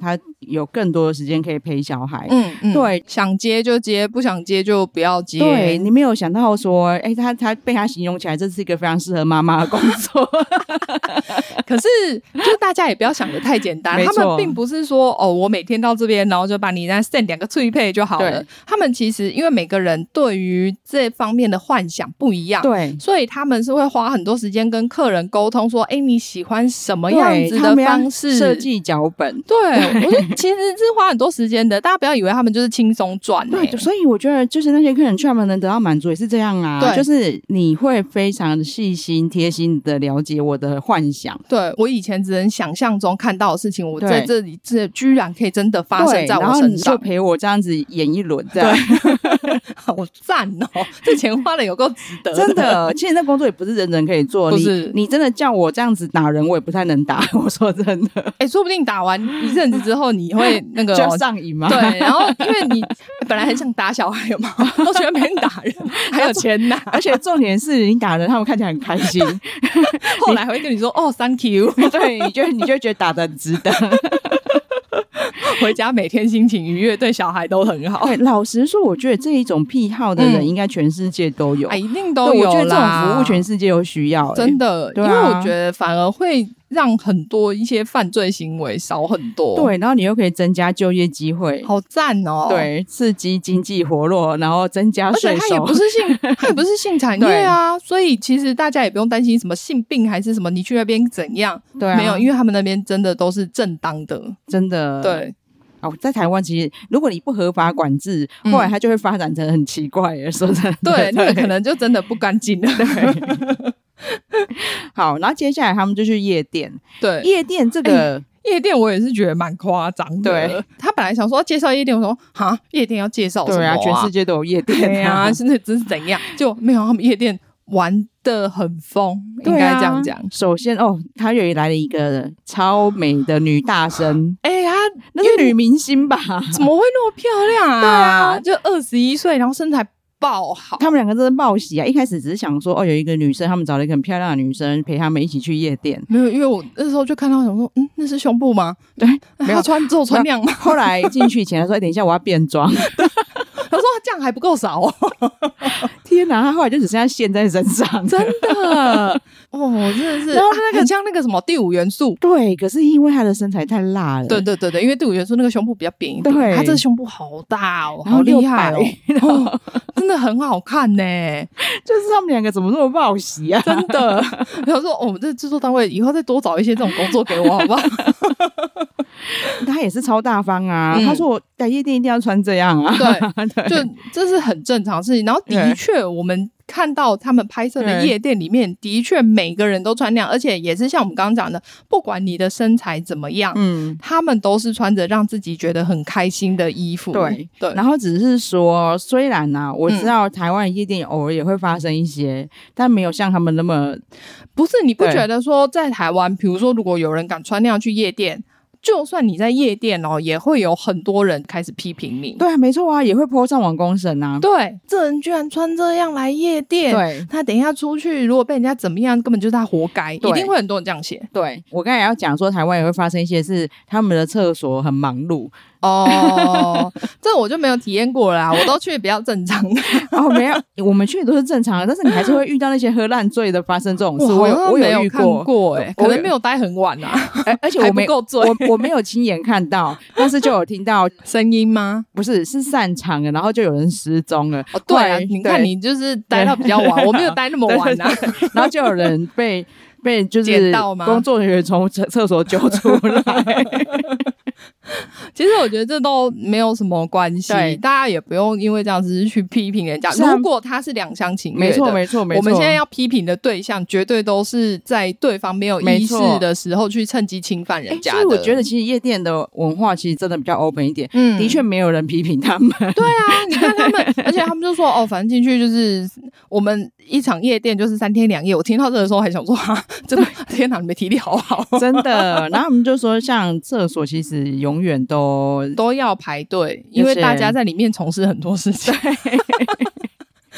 有更多的时间可以陪小孩。 嗯嗯， 对， 想接就接，不想接就不要接。 对，你没有想到说，哎，他他被他形容起来，这是一个非常适合妈妈的工作。 可是，就大家也不要想得太简单，他们并不是说哦，我每天到这边，然后就把你那 send 两个脆配就好了。他们其实因为每个人对于这方面的幻想不一样， 对， 所以他们是会花很多时间跟客人沟通，说，哎，你喜欢什么样子的方式？ 设计脚本。 对，我觉得其实是花很多时间的。大家不要以为他们就是轻松赚、欸。 对，所以我觉得就是那些客人去他们能得到满足也是这样啊。对，就是你会非常的细心贴心的了解我的幻想。 对，我以前只能想象中看到的事情，我在这里这居然可以真的发生在我身上。然后你就陪我这样子演一轮，这样好赞哦！这钱花的有够值得的， 真的。其实那工作也不是人人可以做， 不是你, 你真的叫我这样子打人，我也不太能打。我说真的， 哎、欸，说不定打完一阵子之后，你会那个就上瘾吗？ 对，然后因为你本来很想打小孩嘛，都喜欢别人打人，还有钱拿， 而且重点是你打人，他们看起来很开心。 后来会跟你说哦 ，Thank you， 对，你就你就觉得打得很值得。 回家每天心情愉悦，对小孩都很好。 老实说，我觉得这一种癖好的人应该全世界都有， 嗯啊、一定都有啦。 我觉得这种服务全世界都需要、欸， 真的、啊，因为我觉得反而会让很多一些犯罪行为少很多。 对，然后你又可以增加就业机会， 好赞哦！ 对，刺激经济活络，然后增加税收。 而且它也不是性，它也不是性产业啊，所以其实大家也不用担心什么性病还是什么，你去那边怎样？ 对、啊， 没有，因为他们那边真的都是正当的， 真的。 对。 哦，在台湾其实如果你不合法管制，嗯、后来它就会发展成很奇怪的，说真的， 对，那个可能就真的不干净了。 对。好，然后接下来他们就去夜店。 对， 夜店这个、 欸、夜店我也是觉得蛮夸张的。 对， 他本来想说要介绍夜店，我说哈，夜店要介绍什么、啊？ 对啊，全世界都有夜店、啊。 对啊，现在这是怎样？就没有他们夜店玩得很疯，应该这样讲、啊。 首先哦，他又来了一个超美的女大生， 哎、欸，她那是女明星吧？ 怎么会那么漂亮啊？对啊，就二十一岁，然后身材爆好。 他们两个真的爆喜啊！一开始只是想说，哦，有一个女生，他们找了一个很漂亮的女生陪他们一起去夜店。 没有，因为我那时候就看到想说，嗯，那是胸部吗？ 对， 没有穿只有穿亮吗？ 后来进去前他说，欸、等一下我要变装。 他说这样还不够少哦！ 天哪，他后来就只剩下线在身上， 真的哦，真的是。然后那个、啊、很像那个什么第五元素， 对，可是因为他的身材太辣了， 对对对对，因为第五元素那个胸部比较扁一点， 对， 他这个胸部好大哦，好厉害哦，哦真的很好看呢。 就是他们两个怎么这么报喜啊？ 真的，然后说、哦、我们这制作单位以后再多找一些这种工作给我好不好？ 他也是超大方啊、嗯、他说我在夜店一定要穿这样啊。 对，对就这是很正常的事情。然后的确我们看到他们拍摄的夜店里面的确每个人都穿那样，而且也是像我们刚刚讲的，不管你的身材怎么样，嗯，他们都是穿着让自己觉得很开心的衣服。 对对， 然后只是说虽然啊我知道台湾夜店偶尔也会发生一些、嗯、但没有像他们那么， 不是你不觉得说在台湾比如说如果有人敢穿那样去夜店，就算你在夜店哦，也会有很多人开始批评你。 对啊，没错啊，也会 po 上网公审啊。 对，这人居然穿这样来夜店， 对， 他等一下出去如果被人家怎么样，根本就是他活该，一定会很多人这样写。 对，我刚才要讲说，台湾也会发生一些是他们的厕所很忙碌。 哦，这我就没有体验过啦，我都去比较正常的。 哦，没有，我们去的都是正常的，但是你还是会遇到那些喝烂醉的发生这种事。我有，我有遇过， 过哎、欸，可能没有待很晚啊， 而而且我没还不够醉， 我我没有亲眼看到，但是就有听到声音吗？ 不是，是散场了，然后就有人失踪了。 哦，对啊，你看你就是待到比较晚，我没有待那么晚啊， 对对对，然后就有人被被就是工作人员从厕所揪出来。 其实我觉得这都没有什么关系，大家也不用因为这样子去批评人家。如果他是两厢情愿的， 没错没错没错， 我们现在要批评的对象绝对都是在对方没有意识的时候去趁机侵犯人家的。 所以我觉得其实夜店的文化其实真的比较 open 一点，嗯，的确没有人批评他们。 对啊，你看他们，而且他们就说哦，反正进去就是我们一场夜店就是三天两夜。我听到这个时候还想说哈，真的天哪，你们体力好好， 真的。然后他们就说，像厕所其实永远都都要排队，因为大家在里面从事很多事情。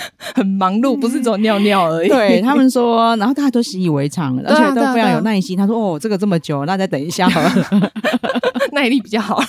很忙碌，不是只有尿尿而已。 对他们说，然后大家都习以为常了，而且都非常有耐心。他说：“哦，这个这么久，那再等一下好了。” 耐力比较好。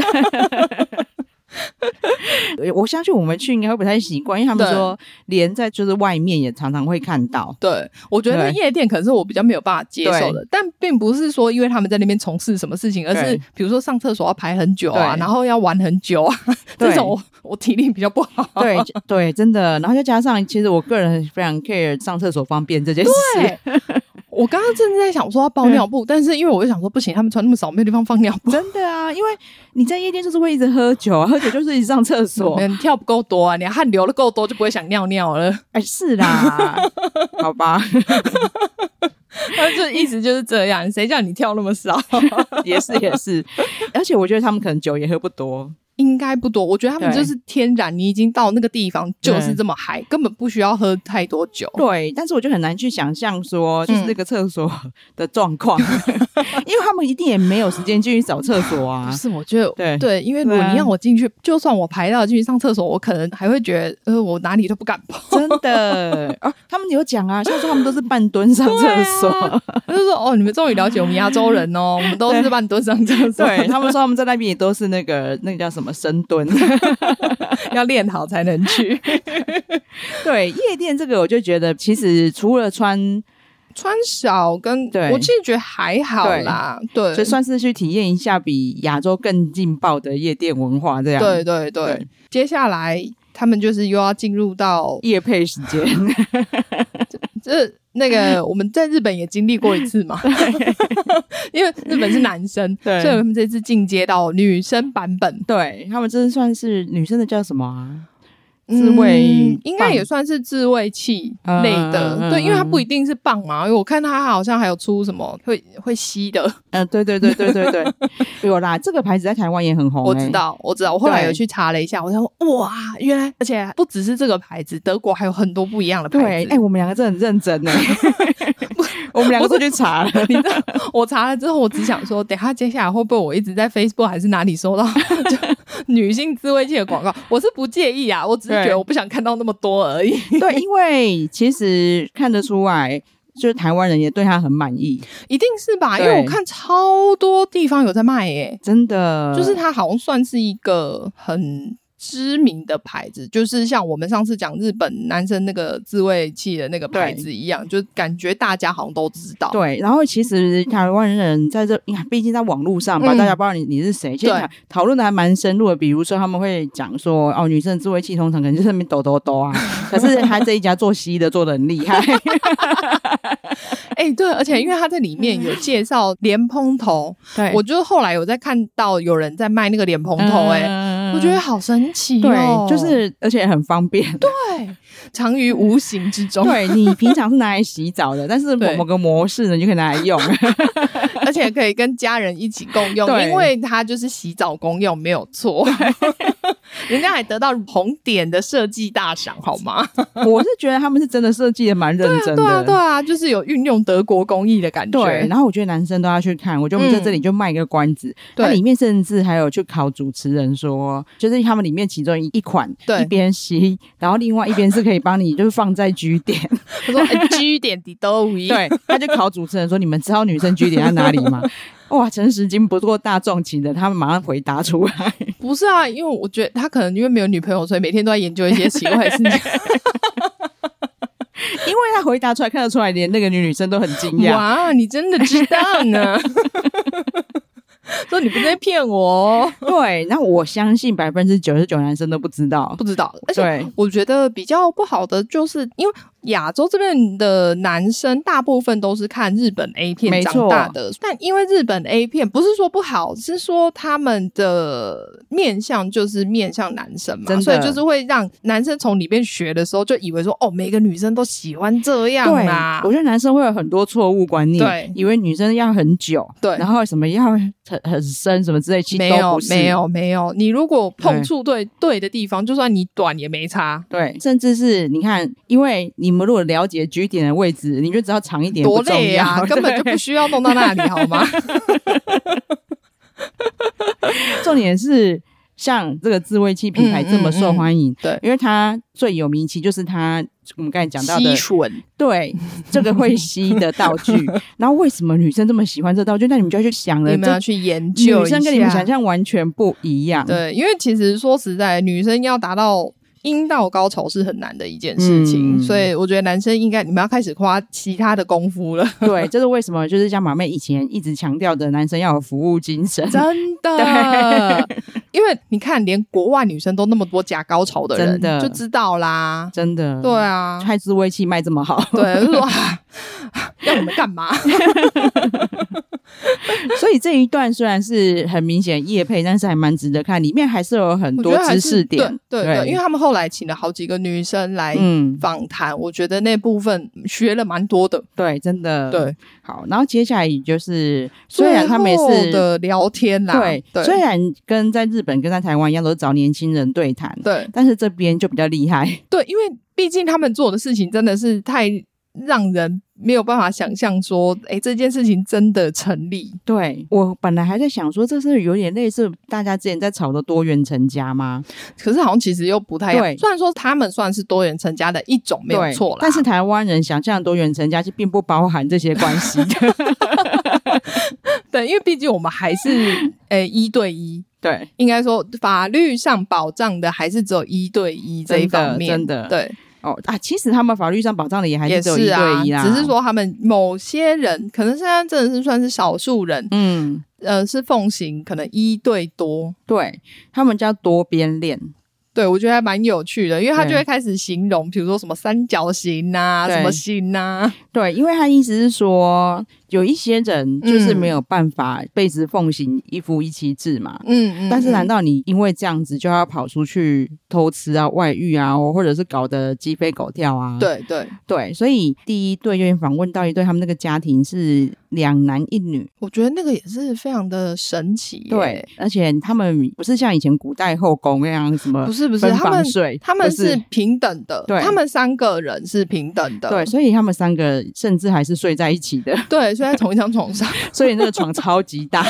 我相信我们去应该会不太习惯，因为他们说连在就是外面也常常会看到。 对，我觉得夜店可能是我比较没有办法接受的，但并不是说因为他们在那边从事什么事情，而是比如说上厕所要排很久啊，然后要玩很久啊，这种我我体力比较不好。 对对，真的。然后再加上，其实我个人非常 care 上厕所方便这件事。 对。我刚刚正在想说要包尿布、嗯、但是因为我就想说不行，他们穿那么少没有地方放尿布。 真的啊，因为你在夜店就是会一直喝酒啊，喝酒就是一直上厕所、 嗯、你跳不够多啊，你汗流的够多就不会想尿尿了。 哎，是啦。好吧。 他就意思就是这样，谁叫你跳那么少。 也是也是，而且我觉得他们可能酒也喝不多， 应该不多，我觉得他们就是天然，你已经到那个地方就是这么嗨，根本不需要喝太多酒。 对，但是我就很难去想象说就是这个厕所的状况、嗯、因为他们一定也没有时间进去找厕所啊。 不是，我觉得对对，因为如果你让我进去、啊、就算我排到进去上厕所，我可能还会觉得呃，我哪里都不敢跑。 真的、啊、他们有讲啊，像说他们都是半蹲上厕所、啊、 他就说哦，你们终于了解我们亚洲人哦，我们都是半蹲上厕所。 对，他们说他们在那边也都是那个那个叫什么深蹲。 要练好才能去。 对，夜店这个我就觉得其实除了穿穿少跟我其实觉得还好啦，对， 就算是去体验一下比亚洲更劲爆的夜店文化这样。 对对 对, 对，接下来他们就是又要进入到业配时间。 这那个我们在日本也经历过一次嘛。因为日本是男生，对，所以我们这次进阶到女生版本。 对，他们这算是女生的叫什么啊？自慰、 嗯、应该也算是自慰器类的、嗯、对，因为它不一定是棒嘛，因为我看它好像还有出什么会会吸的。 嗯，对对对对对对。有啦，这个牌子在台湾也很红、欸、 我知道我知道，我后来有去查了一下，我想说哇，原来而且不只是这个牌子，德国还有很多不一样的牌子。 对，哎、欸，我们两个真的很认真欸。我们两个都去查了。 你知道我查了之后，我只想说等一下接下来会不会我一直在 Facebook 还是哪里收到女性自慰器的广告。我是不介意啊，我只是觉得我不想看到那么多而已。 对，因为其实看得出来就是台湾人也对他很满意。 一定是吧，因为我看超多地方有在卖耶， 真的， 就是它好像算是一个很知名的牌子，就是像我们上次讲日本男生那个自慰器的那个牌子一样，就感觉大家好像都知道。 对，然后其实台湾人在这毕竟在网络上吧、嗯、大家不知道你你是谁，其实讨论的还蛮深入的。比如说他们会讲说哦，女生的自慰器通常可能就是那边抖抖抖啊，可是他这一家做吸的做得很厉害。 哎、欸，对，而且因为他在里面有介绍莲蓬头，对，我就后来有在看到有人在卖那个莲蓬头、欸，哎、嗯，我觉得好神奇哦， 对，就是而且很方便， 对，藏于无形之中。 对，你平常是拿来洗澡的，但是某某个模式呢，你就可以拿来用， 而且可以跟家人一起共用，因为它就是洗澡公用，没有错。人家还得到红点的设计大赏，好吗？ 我是觉得他们是真的设计的蛮认真的， 对啊，对啊，对啊，就是有运用德国工艺的感觉。 对，然后我觉得男生都要去看，我觉得我们在这里就卖一个关子。对、嗯，里面甚至还有去考主持人说，就是他们里面其中一款，对，一边吸，然后另外一边是可以帮你就是放在 G 点。 他说、欸、G 点底都无， 对，他就考主持人说，你们知道女生 G 点在哪里吗？哇，陈时金不过大众情的，他们马上回答出来。 不是啊，因为我觉得他可能因为没有女朋友，所以每天都在研究一些奇怪的事情。 因为他回答出来，看得出来，连那个女女生都很惊讶。 哇，你真的知道呢？说你不是在骗我。 对，那我相信百分之九十九男生都不知道， 不知道。而且我觉得比较不好的就是因为亚洲这边的男生大部分都是看日本 A 片长大的，但因为日本 A 片不是说不好，是说他们的面向就是面向男生嘛，所以就是会让男生从里面学的时候就以为说哦，每个女生都喜欢这样啦。 我觉得男生会有很多错误观念，对，以为女生要很久，对，然后什么要很很深什么之类，其实都不是， 没有没有，你如果碰触对对的地方，就算你短也没差， 对，甚至是你看，因为你们如果了解 G 点的位置，你就知道长一点不重要，多累啊， 根本就不需要弄到那里，好吗？ 重点是像这个自慰器品牌这么受欢迎， 嗯嗯嗯对， 因为它最有名气就是它我们刚才讲到的吸吮， 对，这个会吸的道具然后为什么女生这么喜欢这道具，那你们就要去想了， 你们要去研究一下， 女生跟你们想象完全不一样。 对，因为其实说实在，女生要达到阴道高潮是很难的一件事情、嗯、所以我觉得男生应该你们要开始花其他的功夫了。 对，这是为什么就是像马妹以前一直强调的男生要有服务精神。 真的因为你看连国外女生都那么多假高潮的人，真的就知道啦。 真的， 对啊， 开自慰器卖这么好， 对，就说、啊、要我们干嘛所以这一段虽然是很明显业配，但是还蛮值得看，里面还是有很多知识点。 对 对, 对，因为他们后来请了好几个女生来访谈、嗯、我觉得那部分学了蛮多的。 对，真的。 对， 好，然后接下来就是虽然他们也是的聊天啦， 对, 对，虽然跟在日本跟在台湾一样都是找年轻人对谈， 对， 但是这边就比较厉害。 对，因为毕竟他们做的事情真的是太让人没有办法想象说诶这件事情真的成立。 对，我本来还在想说这是有点类似大家之前在吵的多元成家吗？ 可是好像其实又不太一样。虽然说他们算是多元成家的一种没有错啦， 但是台湾人想象的多元成家就并不包含这些关系的对，因为毕竟我们还是诶一对一， 对， 应该说法律上保障的还是只有一对一这一方面。 真的，真的对哦啊，其实他们法律上保障的也还是只有一对一啦， 啊、只是说他们某些人可能现在真的是算是少数人，嗯，呃，是奉行可能一对多， 对，他们叫多边恋。 对，我觉得还蛮有趣的，因为他就会开始形容比如说什么三角形啊，什么形啊。 对，因为他意思是说有一些人就是没有办法被之奉行一夫一妻制嘛，嗯嗯，但是难道你因为这样子就要跑出去偷吃啊、外遇啊，或者是搞得鸡飞狗跳啊？ 对对对，所以第一对就访问到一对他们那个家庭是两男一女， 我觉得那个也是非常的神奇耶。 对，而且他们不是像以前古代后宫那样什么， 不是不是，他们他们是平等的， 对， 他们三个人是平等的， 对，所以他们三个甚至还是睡在一起的， 对，睡在同一张床上， 所以那个床超级大。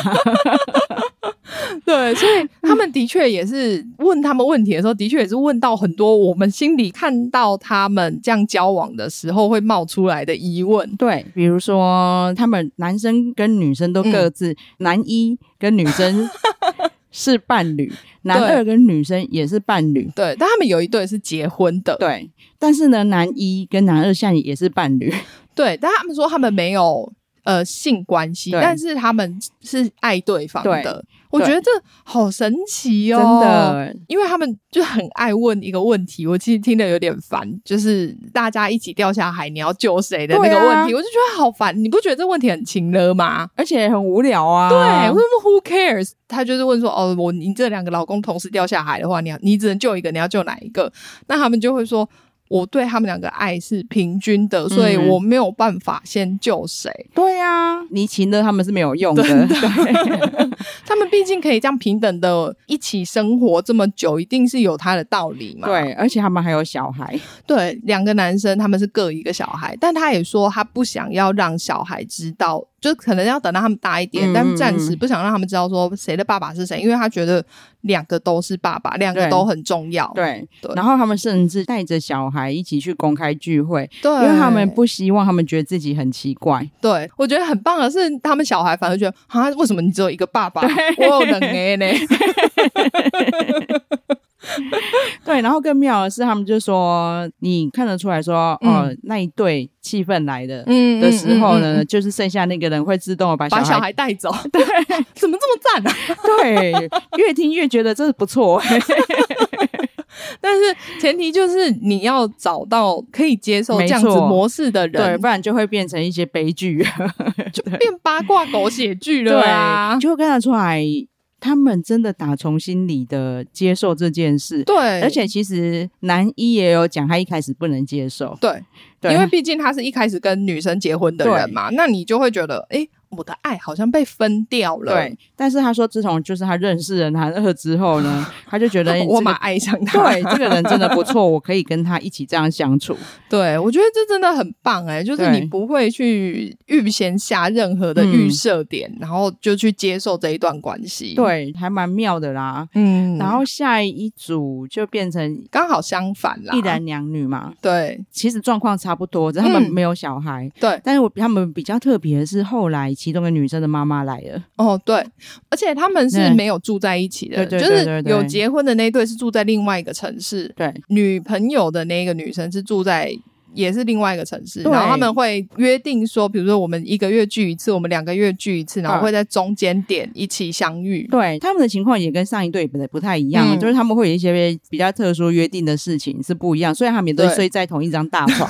对，所以他们的确也是问他们问题的时候，的确也是问到很多我们心里看到他们这样交往的时候会冒出来的疑问。 对，比如说他们男生跟女生都各自、嗯、男一跟女生是伴侣，男二跟女生也是伴侣， 对，但他们有一对是结婚的， 对，但是呢男一跟男二现在也是伴侣， 对，但他们说他们没有呃性关系，但是他们是爱对方的。我觉得这好神奇哦， 真的， 因为他们就很爱问一个问题，我其实听得有点烦，就是大家一起掉下海你要救谁的那个问题、啊、我就觉得好烦，你不觉得这个问题很情勒吗？ 而且很无聊啊。 对，为什么 who cares？ 他就是问说哦，我你这两个老公同时掉下海的话，你你只能救一个，你要救哪一个？那他们就会说我对他们两个爱是平均的，所以我没有办法先救谁、嗯、对啊，你情勒他们是没有用的， 对他们毕竟可以这样平等的一起生活这么久，一定是有他的道理嘛。 对，而且他们还有小孩， 对，两个男生他们是各一个小孩，但他也说他不想要让小孩知道，就可能要等到他们大一点、嗯、但暂时不想让他们知道说谁的爸爸是谁，因为他觉得两个都是爸爸，两个都很重要。 对, 对, 对，然后他们甚至带着小孩一起去公开聚会，对，因为他们不希望他们觉得自己很奇怪。 对，我觉得很棒的是他们小孩反而觉得啊，为什么你只有一个爸爸，我有两个呢对，然后更妙的是他们就说你看得出来说、嗯、哦，那一对气氛来的、嗯、的时候呢、嗯嗯嗯、就是剩下那个人会自动的把小孩把小孩带走。对，怎么这么赞啊对，越听越觉得这是不错但是前提就是你要找到可以接受这样子模式的人， 对，不然就会变成一些悲剧就变八卦狗血剧了啊。 对，就看得出来他们真的打从心里的接受这件事。 对， 而且其实男一也有讲他一开始不能接受。 对，对，因为毕竟他是一开始跟女生结婚的人嘛，那你就会觉得诶我的爱好像被分掉了。 对，但是他说自从就是他认识了男二之后呢，他就觉得、这个、 我蛮爱上他， 对，这个人真的不错，我可以跟他一起这样相处。 对，我觉得这真的很棒哎、欸，就是你不会去预先下任何的预设点、嗯、然后就去接受这一段关系。 对，还蛮妙的啦。嗯，然后下一组就变成刚好相反啦， 一男两女嘛。 对， 其实状况差不多，只是他们没有小孩、嗯、 对， 但是我他们比较特别的是后来其中的女生的妈妈来了。 哦，对，而且他们是没有住在一起的， 对对对对对对， 就是有结婚的那一对是住在另外一个城市， 对， 女朋友的那个女生是住在也是另外一个城市，然后他们会约定说比如说我们一个月聚一次，我们两个月聚一次，然后会在中间点一起相遇。 对，他们的情况也跟上一对不太一样、嗯、就是他们会有一些比较特殊约定的事情是不一样，虽然他们也都睡在同一张大床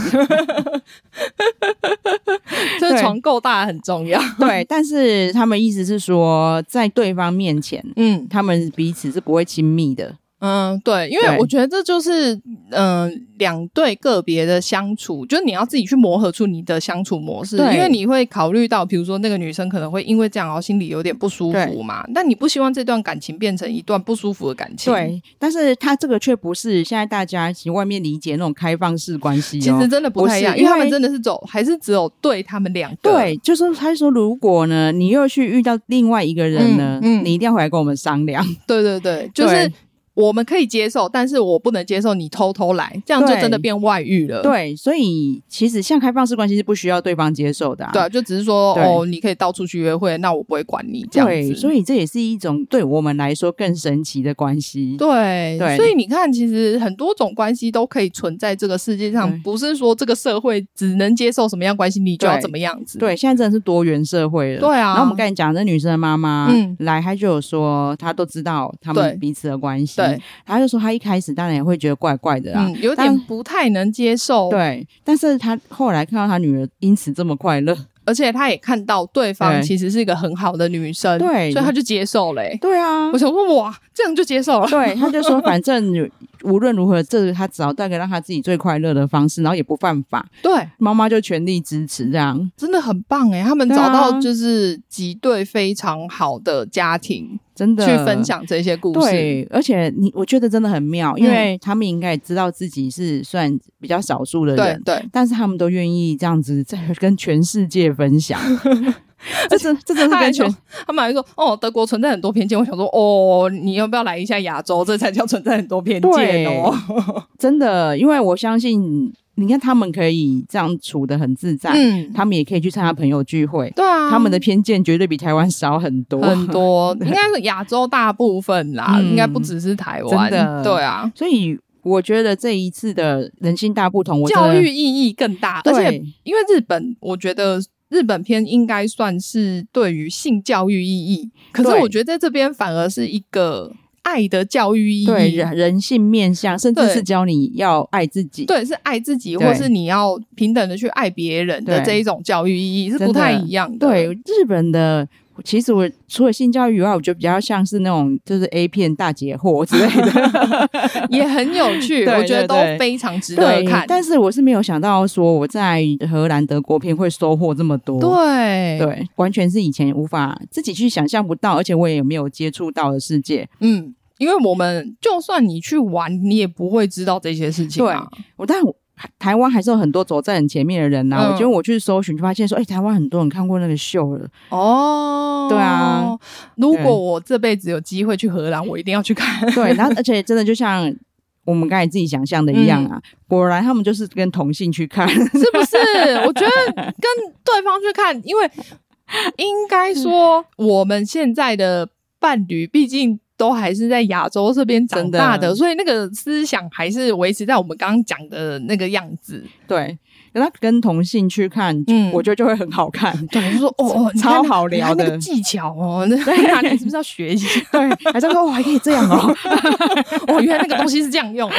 就是床够大很重要。 对，但是他们意思是说在对方面前嗯，他们彼此是不会亲密的。 嗯，对，因为我觉得这就是嗯两对个别的相处，就是你要自己去磨合出你的相处模式，因为你会考虑到比如说那个女生可能会因为这样然后心里有点不舒服嘛，但你不希望这段感情变成一段不舒服的感情。 对，但是他这个却不是现在大家其实外面理解那种开放式关系、哦、 其实真的不太一样，因为他们真的是走还是只有对他们两个。 对，就是他说如果呢你又去遇到另外一个人呢、嗯嗯、你一定要回来跟我们商量。 对对对，就是我们可以接受，但是我不能接受你偷偷来，这样就真的变外遇了。 对，所以其实像开放式关系是不需要对方接受的、啊、 对啊，就只是说哦，你可以到处去约会，那我不会管你这样子。 对，所以这也是一种对我们来说更神奇的关系。 对，对，所以你看其实很多种关系都可以存在这个世界上，不是说这个社会只能接受什么样关系你就要怎么样子。 对， 对，现在真的是多元社会了。 对啊， 然后我们刚才讲那女生的妈妈、嗯、来她就有说她都知道他们彼此的关系。对，她就说他一开始当然也会觉得怪怪的啦、 嗯、有点不太能接受。 对，但是他后来看到他女儿因此这么快乐， 而且他也看到对方其实是一个很好的女生，对，所以他就接受了、欸、 对啊， 我想说哇这样就接受了。 对，他就说反正无论如何这他找到一个让他自己最快乐的方式，然后也不犯法。对，妈妈就全力支持，这样真的很棒耶，他们找到就是几对非常好的家庭， 真的去分享这些故事。 对，而且你我觉得真的很妙，因为他们应该也知道自己是算比较少数的人，对对，但是他们都愿意这样子在跟全世界分享这真这真是跟全他们还说哦德国存在很多偏见，我想说哦你要不要来一下亚洲，这才叫存在很多偏见哦。 真的，因为我相信你看他们可以这样处得很自在、嗯、他们也可以去参加朋友聚会。对啊，他们的偏见绝对比台湾少很多很多应该是亚洲大部分啦、嗯、应该不只是台湾。真的，对啊， 所以我觉得这一次的人性大不同我教育意义更大，而且因为日本我觉得日本篇应该算是对于性教育意义，可是我觉得在这边反而是一个爱的教育意义， 对，人性面向，甚至是教你要爱自己。 对，是爱自己，或是你要平等的去爱别人的这一种教育意义是不太一样的。 对，日本的其实我除了性教育以外，我觉得比较像是那种就是 A 片大解惑之类的也很有趣，我觉得都非常值得看。 但是我是没有想到说我在荷兰德国片会收获这么多。对对，完全是以前无法自己去想象不到，而且我也没有接触到的世界。 嗯，因为我们就算你去玩你也不会知道这些事情啊。 对，我但我台湾还是有很多走在很前面的人啊、嗯、我觉得我去搜寻就发现说哎、欸，台湾很多人看过那个秀了。哦，对啊， 如果我这辈子有机会去荷兰我一定要去看。 对，然后而且真的就像我们刚才自己想象的一样啊、嗯、果然他们就是跟同性去看，是不是？我觉得跟对方去看，因为应该说我们现在的伴侣毕竟都还是在亚洲这边长大 的, 的所以那个思想还是维持在我们刚刚讲的那个样子。 对，那跟同性去看、嗯、我觉得就会很好看。 对，就说哦超好聊的， 那个技巧哦，对，你是不是要学一下？ 对，还在说哦还可以这样哦哦原来那个东西是这样用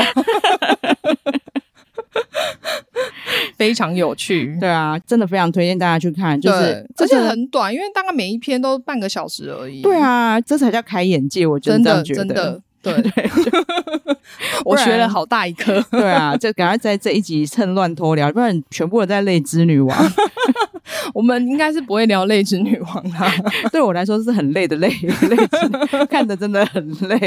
非常有趣。 对啊，真的非常推荐大家去看，就是而且很短，因为大概每一篇都半个小时而已。 对啊，这才叫开眼界，我真的觉得真的对对我学了好大一课。 对啊，就赶快在这一集趁乱脱聊，不然全部都在泪之女王我们应该是不会聊泪之女王啦。 对我来说是很累的累，累看的真的很累。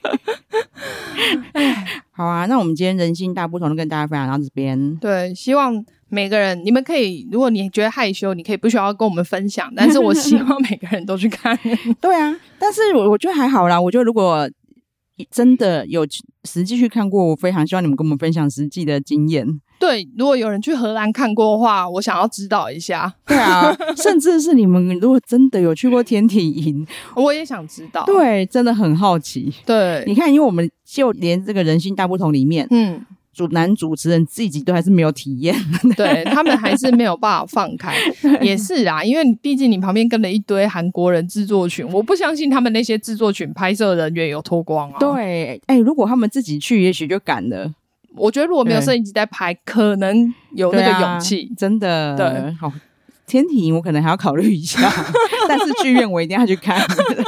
好啊，那我们今天人性大不同就跟大家分享到这边。 对，希望每个人，你们可以，如果你觉得害羞，你可以不需要跟我们分享，但是我希望每个人都去看。 对啊，但是我我觉得还好啦，我觉得如果真的有实际去看过，我非常希望你们跟我们分享实际的经验。 对，如果有人去荷兰看过的话，我想要知道一下。 对啊，甚至是你们如果真的有去过天体营， 我也想知道。 对，真的很好奇。 对， 你看，因为我们就连这个人性大不同里面，嗯，主男主持人自己都还是没有体验， 对他们还是没有办法放开。也是啦，因为毕竟你旁边跟了一堆韩国人制作群，我不相信他们那些制作群拍摄人员有脱光啊。 对，哎、欸，如果他们自己去，也许就敢了。 我觉得如果没有摄影机在拍，可能有那个勇气、 啊。真的， 对， 好，天体营我可能还要考虑一下，但是剧院我一定要去看。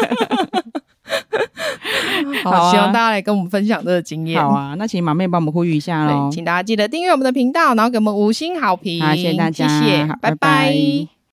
好, 好、啊，希望大家来跟我们分享这个经验。 好啊，那请马妹帮我们呼吁一下咯。 请大家记得订阅我们的频道，然后给我们五星好评。 好，谢谢大家， 谢谢，拜拜。拜拜。